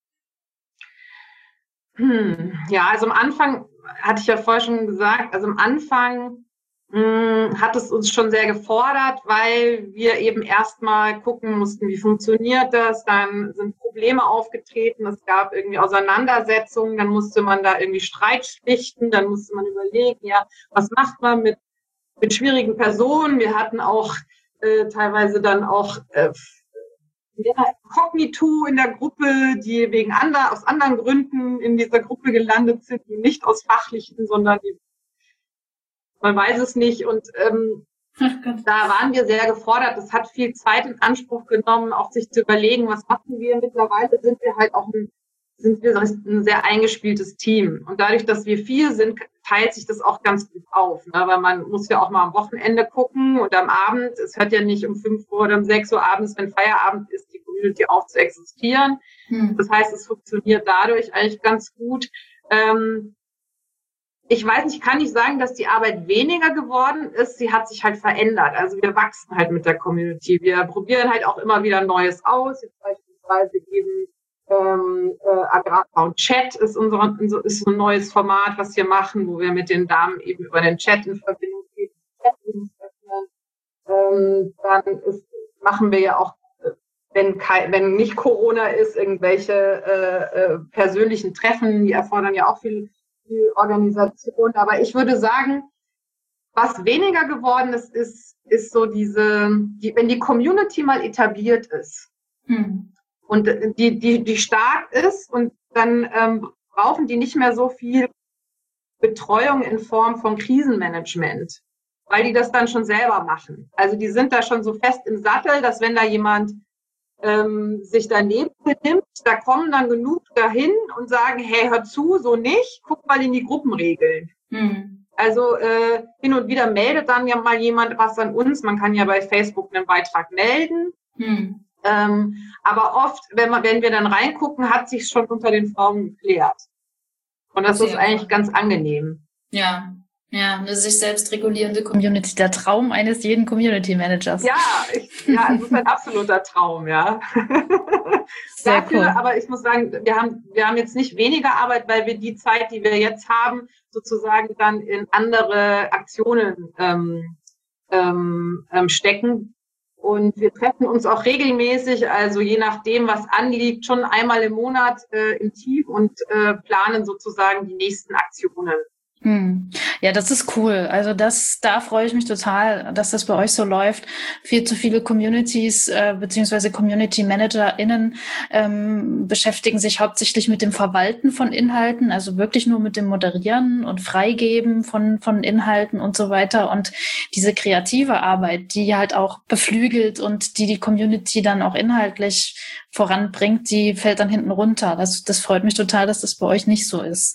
Hm, ja, also am Anfang hatte ich ja vorher schon gesagt, also am Anfang mh, hat es uns schon sehr gefordert, weil wir eben erstmal gucken mussten, wie funktioniert das, dann sind Probleme aufgetreten, es gab irgendwie Auseinandersetzungen, dann musste man da irgendwie Streit schlichten, dann musste man überlegen, ja, was macht man mit, mit schwierigen Personen? Wir hatten auch äh, teilweise dann auch äh, ja, Kognito in der Gruppe, die wegen ander, aus anderen Gründen in dieser Gruppe gelandet sind, die nicht aus fachlichen, sondern die, man weiß es nicht. Und ähm, da waren wir sehr gefordert. Das hat viel Zeit in Anspruch genommen, auch sich zu überlegen, was machen wir. Mittlerweile sind wir halt auch ein, sind wir ein sehr eingespieltes Team. Und dadurch, dass wir viel sind, teilt sich das auch ganz gut auf. Ne? Weil man muss ja auch mal am Wochenende gucken und am Abend. Es hört ja nicht um fünf Uhr oder um sechs Uhr abends, wenn Feierabend ist, die Community auf zu existieren. Hm. Das heißt, es funktioniert dadurch eigentlich ganz gut. Ähm, ich weiß nicht, ich kann nicht sagen, dass die Arbeit weniger geworden ist. Sie hat sich halt verändert. Also wir wachsen halt mit der Community. Wir probieren halt auch immer wieder Neues aus. Jetzt beispielsweise eben Ähm, äh, Agrarfrauen-Chat ist unser ist ein neues Format, was wir machen, wo wir mit den Damen eben über den Chat in Verbindung gehen. ähm, dann ist, machen wir ja auch, wenn, kein, wenn nicht Corona ist, irgendwelche äh, äh, persönlichen Treffen, die erfordern ja auch viel, viel Organisation. Aber ich würde sagen, was weniger geworden ist, ist, ist so diese, die, wenn die Community mal etabliert ist hm. und die, die, die stark ist und dann ähm, brauchen die nicht mehr so viel Betreuung in Form von Krisenmanagement, weil die das dann schon selber machen. Also die sind da schon so fest im Sattel, dass wenn da jemand ähm, sich daneben benimmt, da kommen dann genug dahin und sagen, hey, hör zu, so nicht, guck mal in die Gruppenregeln. Hm. Also äh, hin und wieder meldet dann ja mal jemand was an uns. Man kann ja bei Facebook einen Beitrag melden. Hm. Ähm, aber oft, wenn, man, wenn wir dann reingucken, hat sich schon unter den Frauen geklärt. Und das Sehr ist eigentlich gut. Ganz angenehm. Ja, ja, eine sich selbst regulierende Community. Der Traum eines jeden Community Managers. Ja, ich, ja, es ist ein absoluter Traum, ja. Sehr Dafür, cool. Aber ich muss sagen, wir haben, wir haben jetzt nicht weniger Arbeit, weil wir die Zeit, die wir jetzt haben, sozusagen dann in andere Aktionen ähm, ähm, stecken. Und wir treffen uns auch regelmäßig, also je nachdem, was anliegt, schon einmal im Monat äh, im Team und äh, planen sozusagen die nächsten Aktionen. Hm. Ja, das ist cool. Also das, da freue ich mich total, dass das bei euch so läuft. Viel zu viele Communities äh, beziehungsweise Community ManagerInnen ähm, beschäftigen sich hauptsächlich mit dem Verwalten von Inhalten, also wirklich nur mit dem Moderieren und Freigeben von von Inhalten und so weiter. Und diese kreative Arbeit, die halt auch beflügelt und die die Community dann auch inhaltlich voranbringt, die fällt dann hinten runter. Das, das freut mich total, dass das bei euch nicht so ist.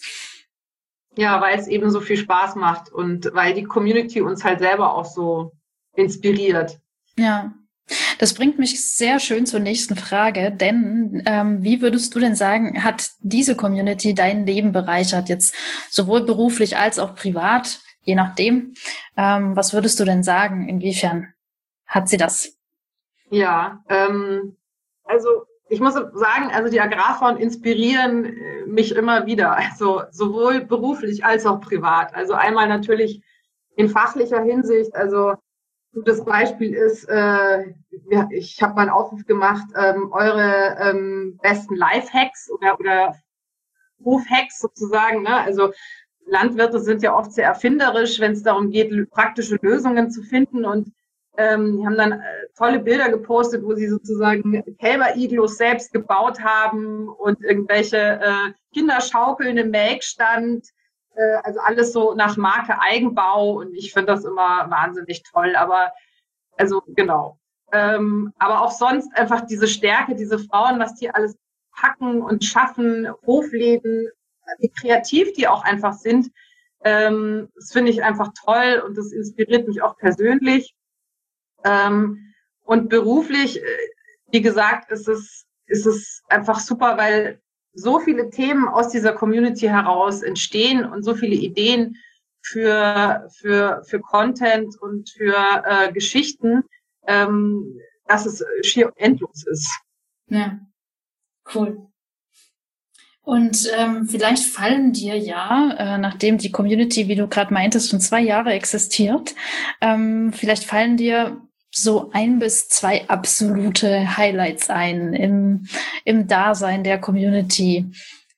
Ja, weil es eben so viel Spaß macht und weil die Community uns halt selber auch so inspiriert. Ja, das bringt mich sehr schön zur nächsten Frage, denn ähm, wie würdest du denn sagen, hat diese Community dein Leben bereichert, jetzt sowohl beruflich als auch privat, je nachdem? Ähm, was würdest du denn sagen, inwiefern hat sie das? Ja, ähm, also ich muss sagen, also die Agrarfrauen inspirieren mich immer wieder, also sowohl beruflich als auch privat. Also einmal natürlich in fachlicher Hinsicht, also ein gutes Beispiel ist, äh, ja, ich habe mal einen Aufruf gemacht, ähm, eure ähm, besten Life-Hacks oder, oder Hof-Hacks sozusagen, ne? Also Landwirte sind ja oft sehr erfinderisch, wenn es darum geht, praktische Lösungen zu finden und Ähm, die haben dann äh, tolle Bilder gepostet, wo sie sozusagen Kälber-Iglos selbst gebaut haben und irgendwelche äh, Kinderschaukeln im Melkstand. Äh, also alles so nach Marke Eigenbau. Und ich finde das immer wahnsinnig toll. Aber also genau. Ähm, aber auch sonst einfach diese Stärke, diese Frauen, was die alles packen und schaffen, Hofleben, wie kreativ die auch einfach sind. Ähm, das finde ich einfach toll und das inspiriert mich auch persönlich. Ähm, und beruflich, wie gesagt, ist es, ist es einfach super, weil so viele Themen aus dieser Community heraus entstehen und so viele Ideen für, für, für Content und für äh, Geschichten, ähm, dass es schier endlos ist. Ja, cool. Und ähm, vielleicht fallen dir ja, äh, nachdem die Community, wie du gerade meintest, schon zwei Jahre existiert, ähm, vielleicht fallen dir so ein bis zwei absolute Highlights ein im, im Dasein der Community.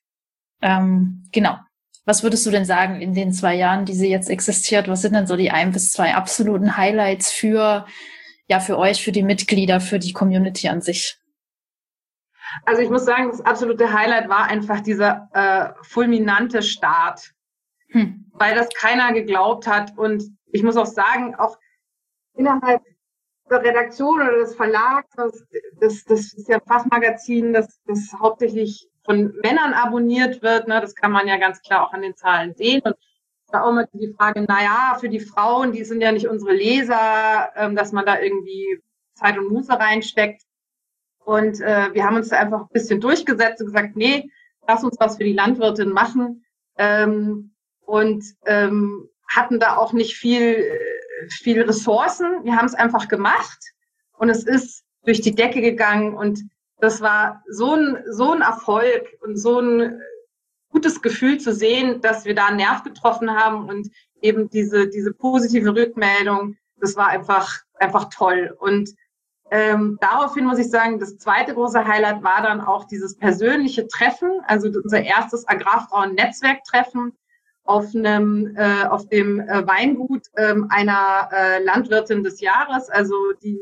Ähm, genau. Was würdest du denn sagen in den zwei Jahren, die sie jetzt existiert? Was sind denn so die ein bis zwei absoluten Highlights für, ja, für euch, für die Mitglieder, für die Community an sich? Also ich muss sagen, das absolute Highlight war einfach dieser äh, fulminante Start, hm. weil das keiner geglaubt hat. Und ich muss auch sagen, auch innerhalb der Redaktion oder des Verlags, das, das, das ist ja ein Fachmagazin, das, das hauptsächlich von Männern abonniert wird. Ne? Das kann man ja ganz klar auch an den Zahlen sehen. Und da auch immer die Frage, naja, für die Frauen, die sind ja nicht unsere Leser, ähm, dass man da irgendwie Zeit und Muße reinsteckt. Und äh, wir haben uns da einfach ein bisschen durchgesetzt und gesagt, nee, lass uns was für die Landwirtin machen. Ähm, und ähm, hatten da auch nicht viel, viel Ressourcen. Wir haben es einfach gemacht und es ist durch die Decke gegangen. Und das war so ein, so ein Erfolg und so ein gutes Gefühl zu sehen, dass wir da einen Nerv getroffen haben und eben diese, diese positive Rückmeldung das war einfach, einfach toll. Und ähm, daraufhin muss ich sagen, das zweite große Highlight war dann auch dieses persönliche Treffen, also unser erstes Agrarfrauen-Netzwerktreffen auf einem, äh, auf dem äh, Weingut äh, einer äh, Landwirtin des Jahres, also die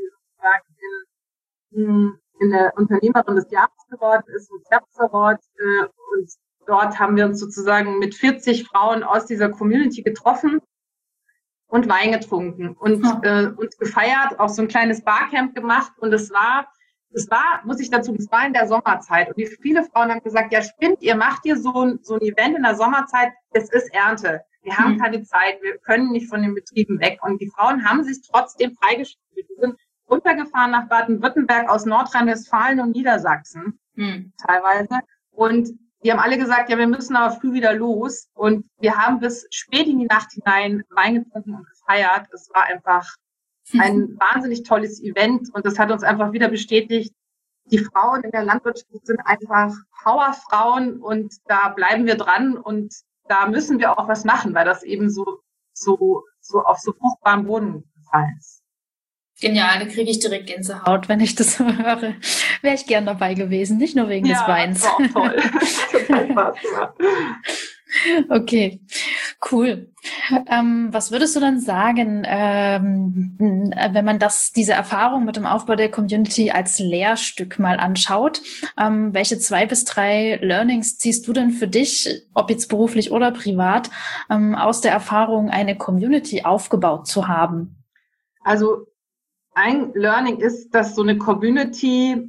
in, in der Unternehmerin des Jahres geworden ist, ein Service Award, äh, und dort haben wir uns sozusagen mit vierzig Frauen aus dieser Community getroffen und Wein getrunken und, ja. äh, und gefeiert, auch so ein kleines Barcamp gemacht. Und es war, es war, muss ich dazu, es war in der Sommerzeit. Und die, viele Frauen haben gesagt, ja spinnt, ihr macht hier so ein, so ein Event in der Sommerzeit, es ist Ernte. Wir haben mhm. keine Zeit, wir können nicht von den Betrieben weg. Und die Frauen haben sich trotzdem freigestellt. Die sind runtergefahren nach Baden-Württemberg aus Nordrhein-Westfalen und Niedersachsen mhm. teilweise. Und die haben alle gesagt, ja, wir müssen aber früh wieder los. Und wir haben bis spät in die Nacht hinein Wein getrunken und gefeiert. Es war einfach ein mhm. wahnsinnig tolles Event. Und das hat uns einfach wieder bestätigt, die Frauen in der Landwirtschaft sind einfach Powerfrauen und da bleiben wir dran und da müssen wir auch was machen, weil das eben so, so, so auf so fruchtbaren Boden gefallen ist. Genial, da kriege ich direkt Gänsehaut, wenn ich das höre. Wäre ich gern dabei gewesen, nicht nur wegen ja, des Weins. Ja, war toll. Total Spaß gemacht. Okay, cool. Ähm, was würdest du dann sagen, ähm, wenn man das, diese Erfahrung mit dem Aufbau der Community als Lehrstück mal anschaut? Ähm, welche zwei bis drei Learnings ziehst du denn für dich, ob jetzt beruflich oder privat, ähm, aus der Erfahrung, eine Community aufgebaut zu haben? Also ein Learning ist, dass so eine Community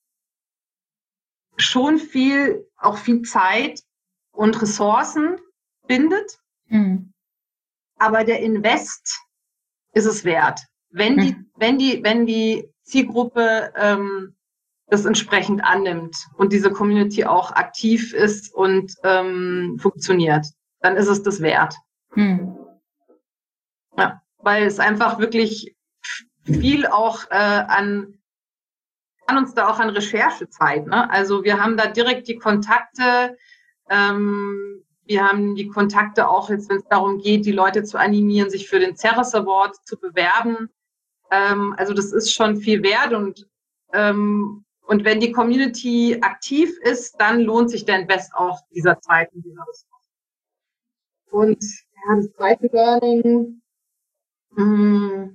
schon viel, auch viel Zeit und Ressourcen bindet. Mhm. Aber der Invest ist es wert, wenn mhm. die, wenn die, wenn die Zielgruppe ähm, das entsprechend annimmt und diese Community auch aktiv ist und ähm, funktioniert, dann ist es das wert. Mhm. Ja, weil es einfach wirklich viel auch äh, an, an uns da auch an Recherchezeit. Ne? Also wir haben da direkt die Kontakte, ähm, wir haben die Kontakte auch jetzt, wenn es darum geht, die Leute zu animieren, sich für den Ceres Award zu bewerben. Ähm, also das ist schon viel wert und ähm, und wenn die Community aktiv ist, dann lohnt sich der Invest auch dieser Zeit und dieser Ressource. Und ja, das zweite Learning, mh,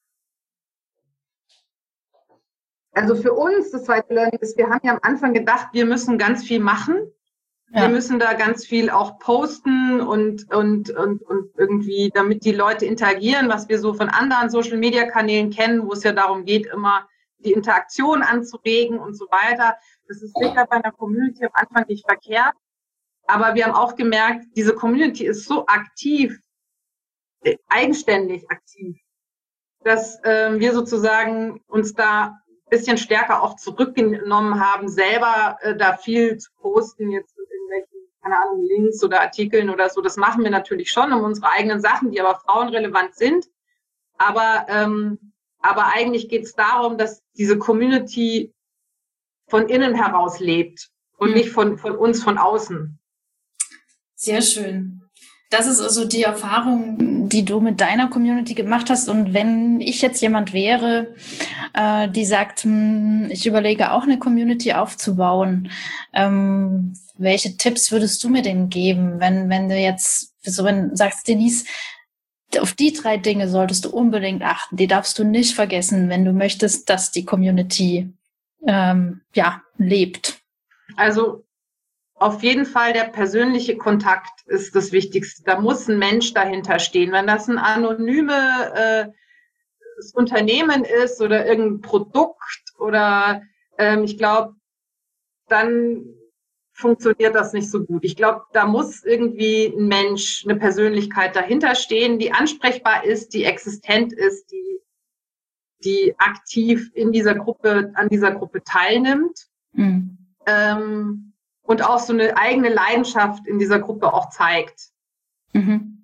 also für uns, das zweite Learning ist, wir haben ja am Anfang gedacht, wir müssen ganz viel machen. Ja. Wir müssen da ganz viel auch posten und, und, und, und irgendwie, damit die Leute interagieren, was wir so von anderen Social-Media-Kanälen kennen, wo es ja darum geht, immer die Interaktion anzuregen und so weiter. Das ist sicher bei einer Community am Anfang nicht verkehrt. Aber wir haben auch gemerkt, diese Community ist so aktiv, eigenständig aktiv, dass äh, wir sozusagen uns da bisschen stärker auch zurückgenommen haben, selber äh, da viel zu posten, jetzt mit irgendwelchen, keine Ahnung, Links oder Artikeln oder so. Das machen wir natürlich schon um unsere eigenen Sachen, die aber frauenrelevant sind. Aber, ähm, aber eigentlich geht es darum, dass diese Community von innen heraus lebt und mhm. nicht von, von uns von außen. Sehr schön. Das ist also die Erfahrung, die du mit deiner Community gemacht hast. Und wenn ich jetzt jemand wäre, äh, die sagt, hm, ich überlege auch eine Community aufzubauen, ähm, welche Tipps würdest du mir denn geben, wenn wenn du jetzt so wenn du sagst, Denise, auf die drei Dinge solltest du unbedingt achten, die darfst du nicht vergessen, wenn du möchtest, dass die Community ähm, ja lebt. Also auf jeden Fall der persönliche Kontakt ist das Wichtigste. Da muss ein Mensch dahinter stehen. Wenn das ein anonyme äh, Unternehmen ist oder irgendein Produkt oder ähm, ich glaube, dann funktioniert das nicht so gut. Ich glaube, da muss irgendwie ein Mensch, eine Persönlichkeit dahinter stehen, die ansprechbar ist, die existent ist, die, die aktiv in dieser Gruppe, an dieser Gruppe teilnimmt. Mhm. Ähm, und auch so eine eigene Leidenschaft in dieser Gruppe auch zeigt. Mhm.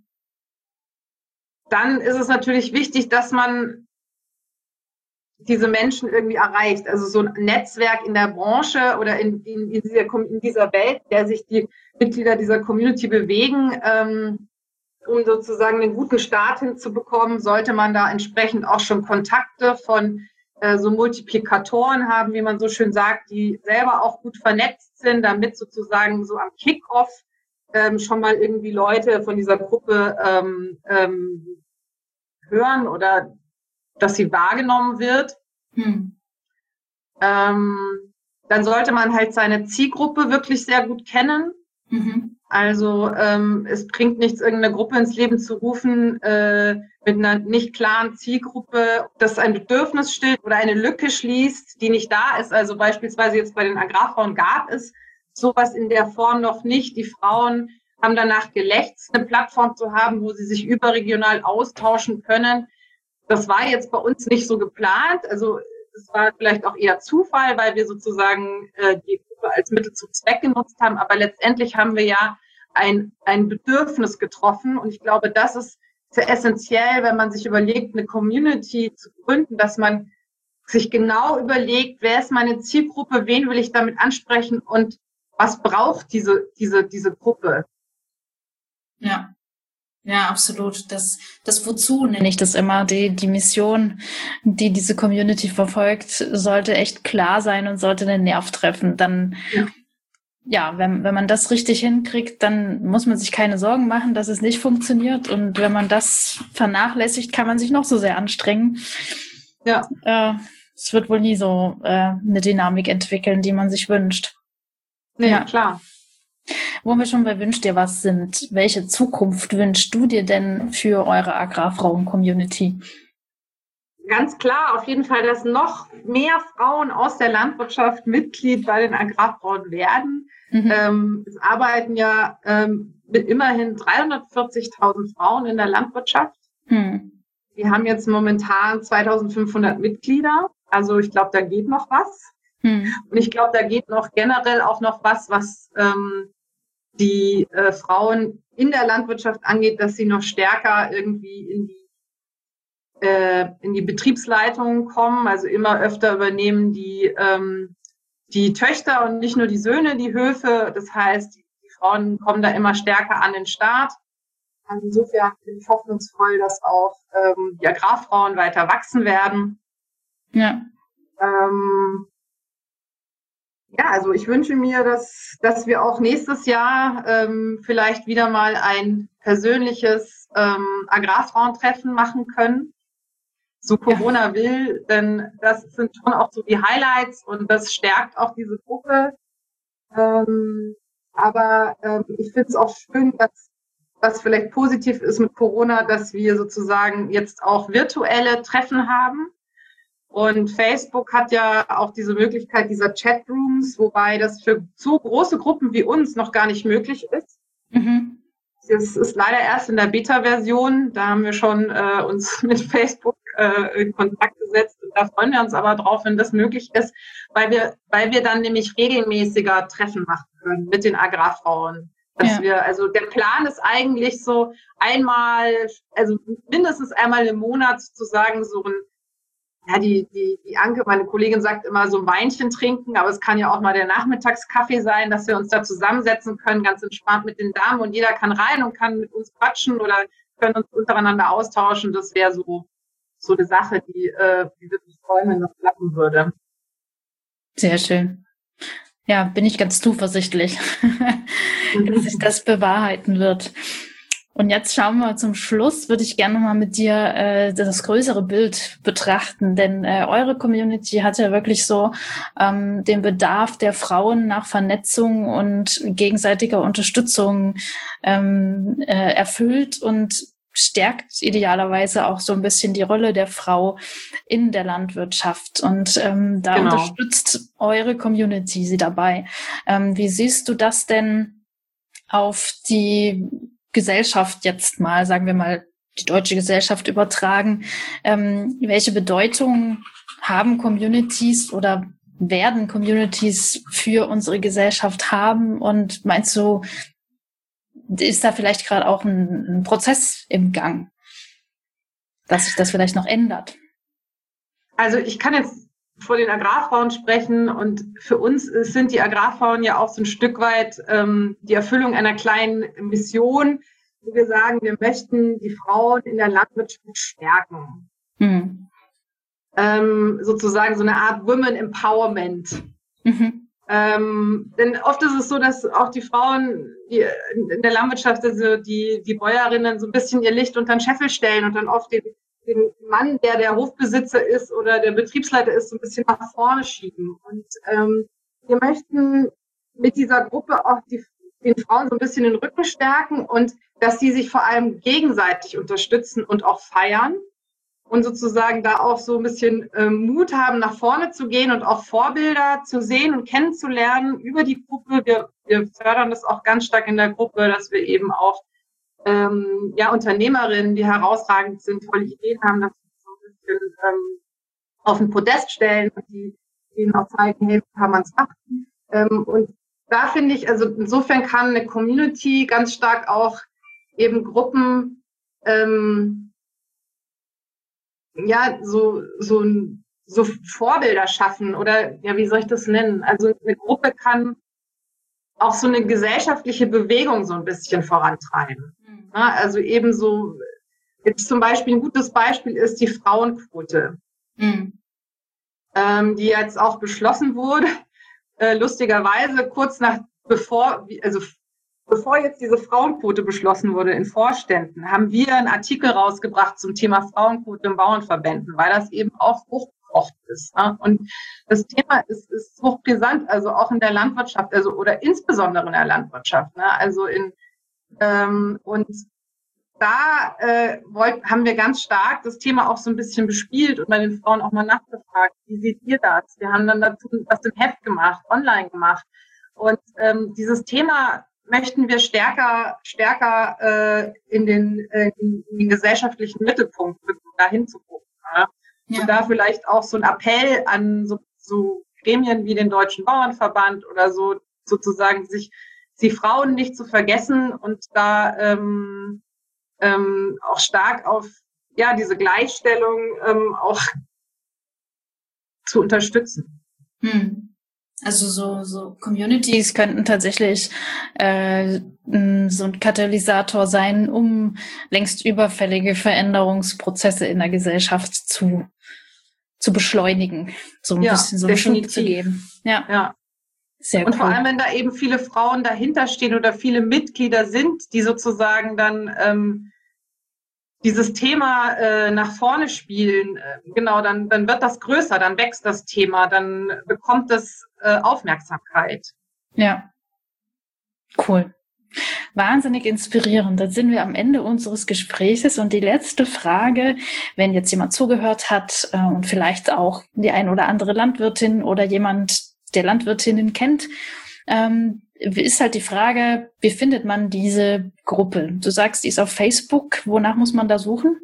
Dann ist es natürlich wichtig, dass man diese Menschen irgendwie erreicht. Also so ein Netzwerk in der Branche oder in, in, in, dieser, in dieser Welt, der sich die Mitglieder dieser Community bewegen, ähm, um sozusagen einen guten Start hinzubekommen, sollte man da entsprechend auch schon Kontakte von äh, so Multiplikatoren haben, wie man so schön sagt, die selber auch gut vernetzt sind, damit sozusagen so am Kick-Off ähm, schon mal irgendwie Leute von dieser Gruppe ähm, ähm, hören oder dass sie wahrgenommen wird. Hm. Ähm, dann sollte man halt seine Zielgruppe wirklich sehr gut kennen. Mhm. Also ähm, es bringt nichts, irgendeine Gruppe ins Leben zu rufen äh, mit einer nicht klaren Zielgruppe, das ein Bedürfnis stillt oder eine Lücke schließt, die nicht da ist. Also beispielsweise jetzt bei den Agrarfrauen gab es sowas in der Form noch nicht. Die Frauen haben danach gelächzt, eine Plattform zu haben, wo sie sich überregional austauschen können. Das war jetzt bei uns nicht so geplant. Also es war vielleicht auch eher Zufall, weil wir sozusagen äh, die Gruppe als Mittel zum Zweck genutzt haben. Aber letztendlich haben wir ja ein, ein Bedürfnis getroffen. Und ich glaube, das ist sehr essentiell, wenn man sich überlegt, eine Community zu gründen, dass man sich genau überlegt, wer ist meine Zielgruppe, wen will ich damit ansprechen und was braucht diese, diese, diese Gruppe. Ja. Ja, absolut. Das, das Wozu nenne ich das immer. Die, die Mission, die diese Community verfolgt, sollte echt klar sein und sollte den Nerv treffen. Dann, ja, ja wenn, wenn man das richtig hinkriegt, dann muss man sich keine Sorgen machen, dass es nicht funktioniert. Und wenn man das vernachlässigt, kann man sich noch so sehr anstrengen. Ja. Äh, es wird wohl nie so äh, eine Dynamik entwickeln, die man sich wünscht. Nee, ja, klar. Wo wir schon bei Wünsch dir was sind, welche Zukunft wünschst du dir denn für eure Agrarfrauen-Community? Ganz klar, auf jeden Fall, dass noch mehr Frauen aus der Landwirtschaft Mitglied bei den Agrarfrauen werden. Mhm. Ähm, es arbeiten ja ähm, mit immerhin dreihundertvierzigtausend Frauen in der Landwirtschaft. Mhm. Wir haben jetzt momentan zweitausendfünfhundert Mitglieder. Also ich glaube, da geht noch was. Mhm. Und ich glaube, da geht noch generell auch noch was, was ähm, die äh, Frauen in der Landwirtschaft angeht, dass sie noch stärker irgendwie in die, äh, in die Betriebsleitung kommen. Also immer öfter übernehmen die, ähm, die Töchter und nicht nur die Söhne die Höfe. Das heißt, die, die Frauen kommen da immer stärker an den Start. Also insofern bin ich hoffnungsvoll, dass auch ähm, die Agrarfrauen weiter wachsen werden. Ja. Ähm, Ja, also ich wünsche mir, dass, dass wir auch nächstes Jahr ähm, vielleicht wieder mal ein persönliches ähm, Agrarfrauentreffen machen können. So Corona ja. will, denn das sind schon auch so die Highlights und das stärkt auch diese Gruppe. Ähm, aber ähm, ich finde es auch schön, dass was vielleicht positiv ist mit Corona, dass wir sozusagen jetzt auch virtuelle Treffen haben. Und Facebook hat ja auch diese Möglichkeit dieser Chatrooms, wobei das für so große Gruppen wie uns noch gar nicht möglich ist. Mhm. Es ist leider erst in der Beta-Version. Da haben wir schon äh, uns mit Facebook äh, in Kontakt gesetzt. Und da freuen wir uns aber drauf, wenn das möglich ist, weil wir, weil wir dann nämlich regelmäßiger Treffen machen können mit den Agrarfrauen. Dass ja. wir, also der Plan ist eigentlich so einmal, also mindestens einmal im Monat sozusagen so ein Ja, die, die, die Anke, meine Kollegin, sagt immer so ein Weinchen trinken, aber es kann ja auch mal der Nachmittagskaffee sein, dass wir uns da zusammensetzen können, ganz entspannt mit den Damen und jeder kann rein und kann mit uns quatschen oder können uns untereinander austauschen. Das wäre so, so eine Sache, die, äh, die würde mich freuen, wenn das klappen würde. Sehr schön. Ja, bin ich ganz zuversichtlich, dass sich das bewahrheiten wird. Und jetzt schauen wir zum Schluss, würde ich gerne noch mal mit dir äh, das größere Bild betrachten, denn äh, eure Community hat ja wirklich so ähm, den Bedarf der Frauen nach Vernetzung und gegenseitiger Unterstützung ähm, äh, erfüllt und stärkt idealerweise auch so ein bisschen die Rolle der Frau in der Landwirtschaft. Und ähm, da genau. unterstützt eure Community sie dabei. Ähm, wie siehst du das denn auf die Gesellschaft jetzt mal, sagen wir mal, die deutsche Gesellschaft übertragen? Ähm, welche Bedeutung haben Communities oder werden Communities für unsere Gesellschaft haben? Und meinst du, ist da vielleicht gerade auch ein, ein Prozess im Gang, dass sich das vielleicht noch ändert? Also ich kann jetzt vor den Agrarfrauen sprechen und für uns sind die Agrarfrauen ja auch so ein Stück weit ähm, die Erfüllung einer kleinen Mission, wo wir sagen, wir möchten die Frauen in der Landwirtschaft stärken. Mhm. Ähm, sozusagen so eine Art Women Empowerment. Mhm. Ähm, denn oft ist es so, dass auch die Frauen die in der Landwirtschaft, also die, die Bäuerinnen, so ein bisschen ihr Licht unter den Scheffel stellen und dann oft den, den Mann, der der Hofbesitzer ist oder der Betriebsleiter ist, so ein bisschen nach vorne schieben. Und ähm, wir möchten mit dieser Gruppe auch die, den Frauen so ein bisschen den Rücken stärken und dass sie sich vor allem gegenseitig unterstützen und auch feiern. Und sozusagen da auch so ein bisschen äh, Mut haben, nach vorne zu gehen und auch Vorbilder zu sehen und kennenzulernen über die Gruppe. Wir, wir fördern das auch ganz stark in der Gruppe, dass wir eben auch ähm, ja, Unternehmerinnen, die herausragend sind, tolle Ideen haben, dass wir so ein bisschen ähm, auf den Podest stellen und die denen auch zeigen, hey, wie kann man es machen. Ähm, und da finde ich, also insofern kann eine Community ganz stark auch eben Gruppen ähm, ja, so, so, so Vorbilder schaffen oder, ja, wie soll ich das nennen? Also eine Gruppe kann auch so eine gesellschaftliche Bewegung so ein bisschen vorantreiben. Mhm. Ja, also eben so, jetzt zum Beispiel ein gutes Beispiel ist die Frauenquote, mhm. ähm, die jetzt auch beschlossen wurde, äh, lustigerweise kurz nach, bevor, also Bevor jetzt diese Frauenquote beschlossen wurde in Vorständen, haben wir einen Artikel rausgebracht zum Thema Frauenquote in Bauernverbänden, weil das eben auch hochgekocht ist. Ja? Und das Thema ist, ist hochbrisant, also auch in der Landwirtschaft, also oder insbesondere in der Landwirtschaft. Ne? Also in ähm, und da äh, wollt, haben wir ganz stark das Thema auch so ein bisschen bespielt und bei den Frauen auch mal nachgefragt, wie seht ihr das? Wir haben dann dazu was im Heft gemacht, online gemacht. Und ähm, dieses Thema möchten wir stärker, stärker äh, in, den, äh, in den gesellschaftlichen Mittelpunkt rücken, da hinzugucken. Ja? Ja. Und da vielleicht auch so ein Appell an so, so Gremien wie den Deutschen Bauernverband oder so, sozusagen sich die Frauen nicht zu vergessen und da ähm, ähm, auch stark auf ja diese Gleichstellung ähm, auch zu unterstützen. Hm. Also so, so Communities könnten tatsächlich äh, so ein Katalysator sein, um längst überfällige Veränderungsprozesse in der Gesellschaft zu zu beschleunigen, so ein ja, bisschen so einen Schub zu geben. Ja, ja. Sehr und cool. Vor allem, wenn da eben viele Frauen dahinter stehen oder viele Mitglieder sind, die sozusagen dann ähm, dieses Thema äh, nach vorne spielen, äh, genau, dann, dann wird das größer, dann wächst das Thema, dann bekommt es äh, Aufmerksamkeit. Ja, cool. Wahnsinnig inspirierend. Dann sind wir am Ende unseres Gespräches und die letzte Frage, wenn jetzt jemand zugehört hat äh, und vielleicht auch die ein oder andere Landwirtin oder jemand, der Landwirtinnen kennt, ähm, ist halt die Frage, wie findet man diese Gruppe? Du sagst, die ist auf Facebook. Wonach muss man da suchen?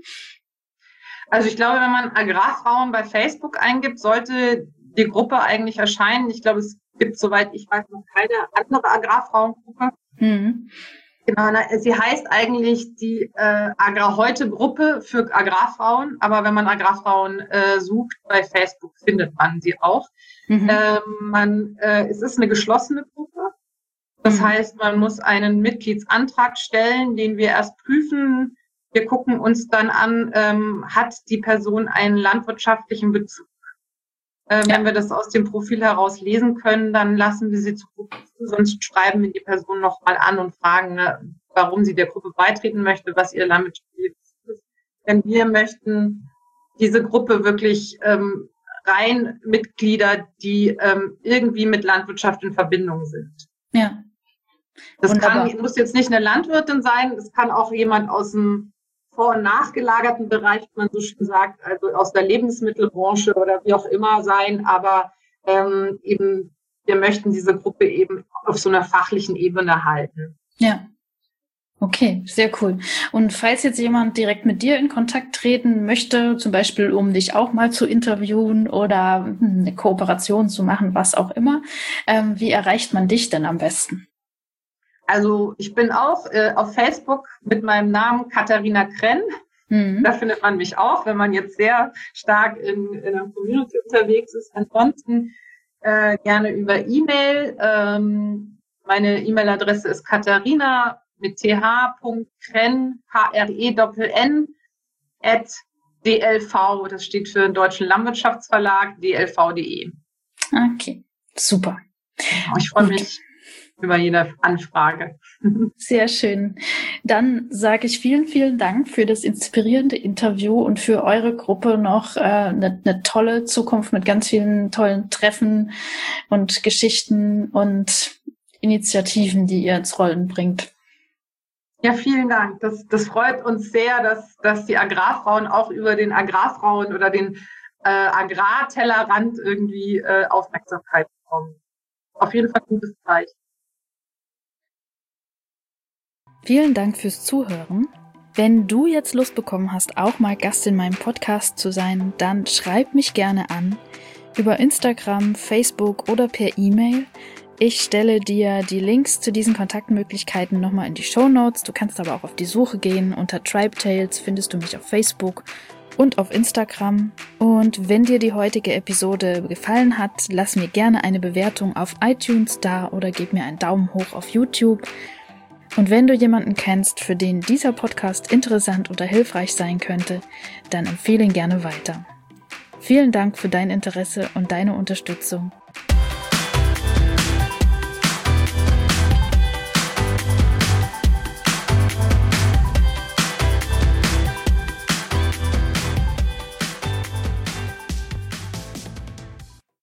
Also ich glaube, wenn man Agrarfrauen bei Facebook eingibt, sollte die Gruppe eigentlich erscheinen. Ich glaube, es gibt, soweit ich weiß, noch keine andere Agrarfrauengruppe. Mhm. Genau, sie heißt eigentlich die äh, Agrar-Heute-Gruppe für Agrarfrauen, aber wenn man Agrarfrauen äh, sucht bei Facebook, findet man sie auch. Mhm. Ähm, man, äh, es ist eine geschlossene Gruppe. Das mhm. heißt, man muss einen Mitgliedsantrag stellen, den wir erst prüfen. Wir gucken uns dann an, ähm, hat die Person einen landwirtschaftlichen Bezug. Äh, ja. Wenn wir das aus dem Profil heraus lesen können, dann lassen wir sie zur Gruppe zu, sonst schreiben wir die Person nochmal an und fragen, ne, warum sie der Gruppe beitreten möchte, was ihr landwirtschaftliches Bezug ist. Denn wir möchten diese Gruppe wirklich ähm, rein Mitglieder, die ähm, irgendwie mit Landwirtschaft in Verbindung sind. Ja. Das kann, muss jetzt nicht eine Landwirtin sein, das kann auch jemand aus dem vor- und nachgelagerten Bereich, wie man so schön sagt, also aus der Lebensmittelbranche oder wie auch immer sein, aber ähm, eben, wir möchten diese Gruppe eben auf so einer fachlichen Ebene halten. Ja. Okay, sehr cool. Und falls jetzt jemand direkt mit dir in Kontakt treten möchte, zum Beispiel um dich auch mal zu interviewen oder eine Kooperation zu machen, was auch immer, ähm, wie erreicht man dich denn am besten? Also ich bin auch äh, auf Facebook mit meinem Namen Katharina Krenn. Mhm. Da findet man mich auch, wenn man jetzt sehr stark in, in der Community unterwegs ist. Ansonsten äh, gerne über E-Mail. Ähm, meine E-Mail-Adresse ist katharina mit th.krenn, H R E N N, at D L V, das steht für den Deutschen Landwirtschaftsverlag, D L V punkt de. Okay, super. Ich freue mich über jede Anfrage. Sehr schön. Dann sage ich vielen, vielen Dank für das inspirierende Interview und für eure Gruppe noch eine äh, ne tolle Zukunft mit ganz vielen tollen Treffen und Geschichten und Initiativen, die ihr ins Rollen bringt. Ja, vielen Dank. Das, das freut uns sehr, dass, dass die Agrarfrauen auch über den Agrarfrauen oder den äh, Agrartellerrand irgendwie äh, Aufmerksamkeit bekommen. Auf jeden Fall ein gutes Zeichen. Vielen Dank fürs Zuhören. Wenn du jetzt Lust bekommen hast, auch mal Gast in meinem Podcast zu sein, dann schreib mich gerne an über Instagram, Facebook oder per E-Mail. Ich stelle dir die Links zu diesen Kontaktmöglichkeiten nochmal in die Shownotes. Du kannst aber auch auf die Suche gehen. Unter Tribe Tales findest du mich auf Facebook und auf Instagram. Und wenn dir die heutige Episode gefallen hat, lass mir gerne eine Bewertung auf iTunes da oder gib mir einen Daumen hoch auf YouTube. Und wenn du jemanden kennst, für den dieser Podcast interessant oder hilfreich sein könnte, dann empfehle ihn gerne weiter. Vielen Dank für dein Interesse und deine Unterstützung.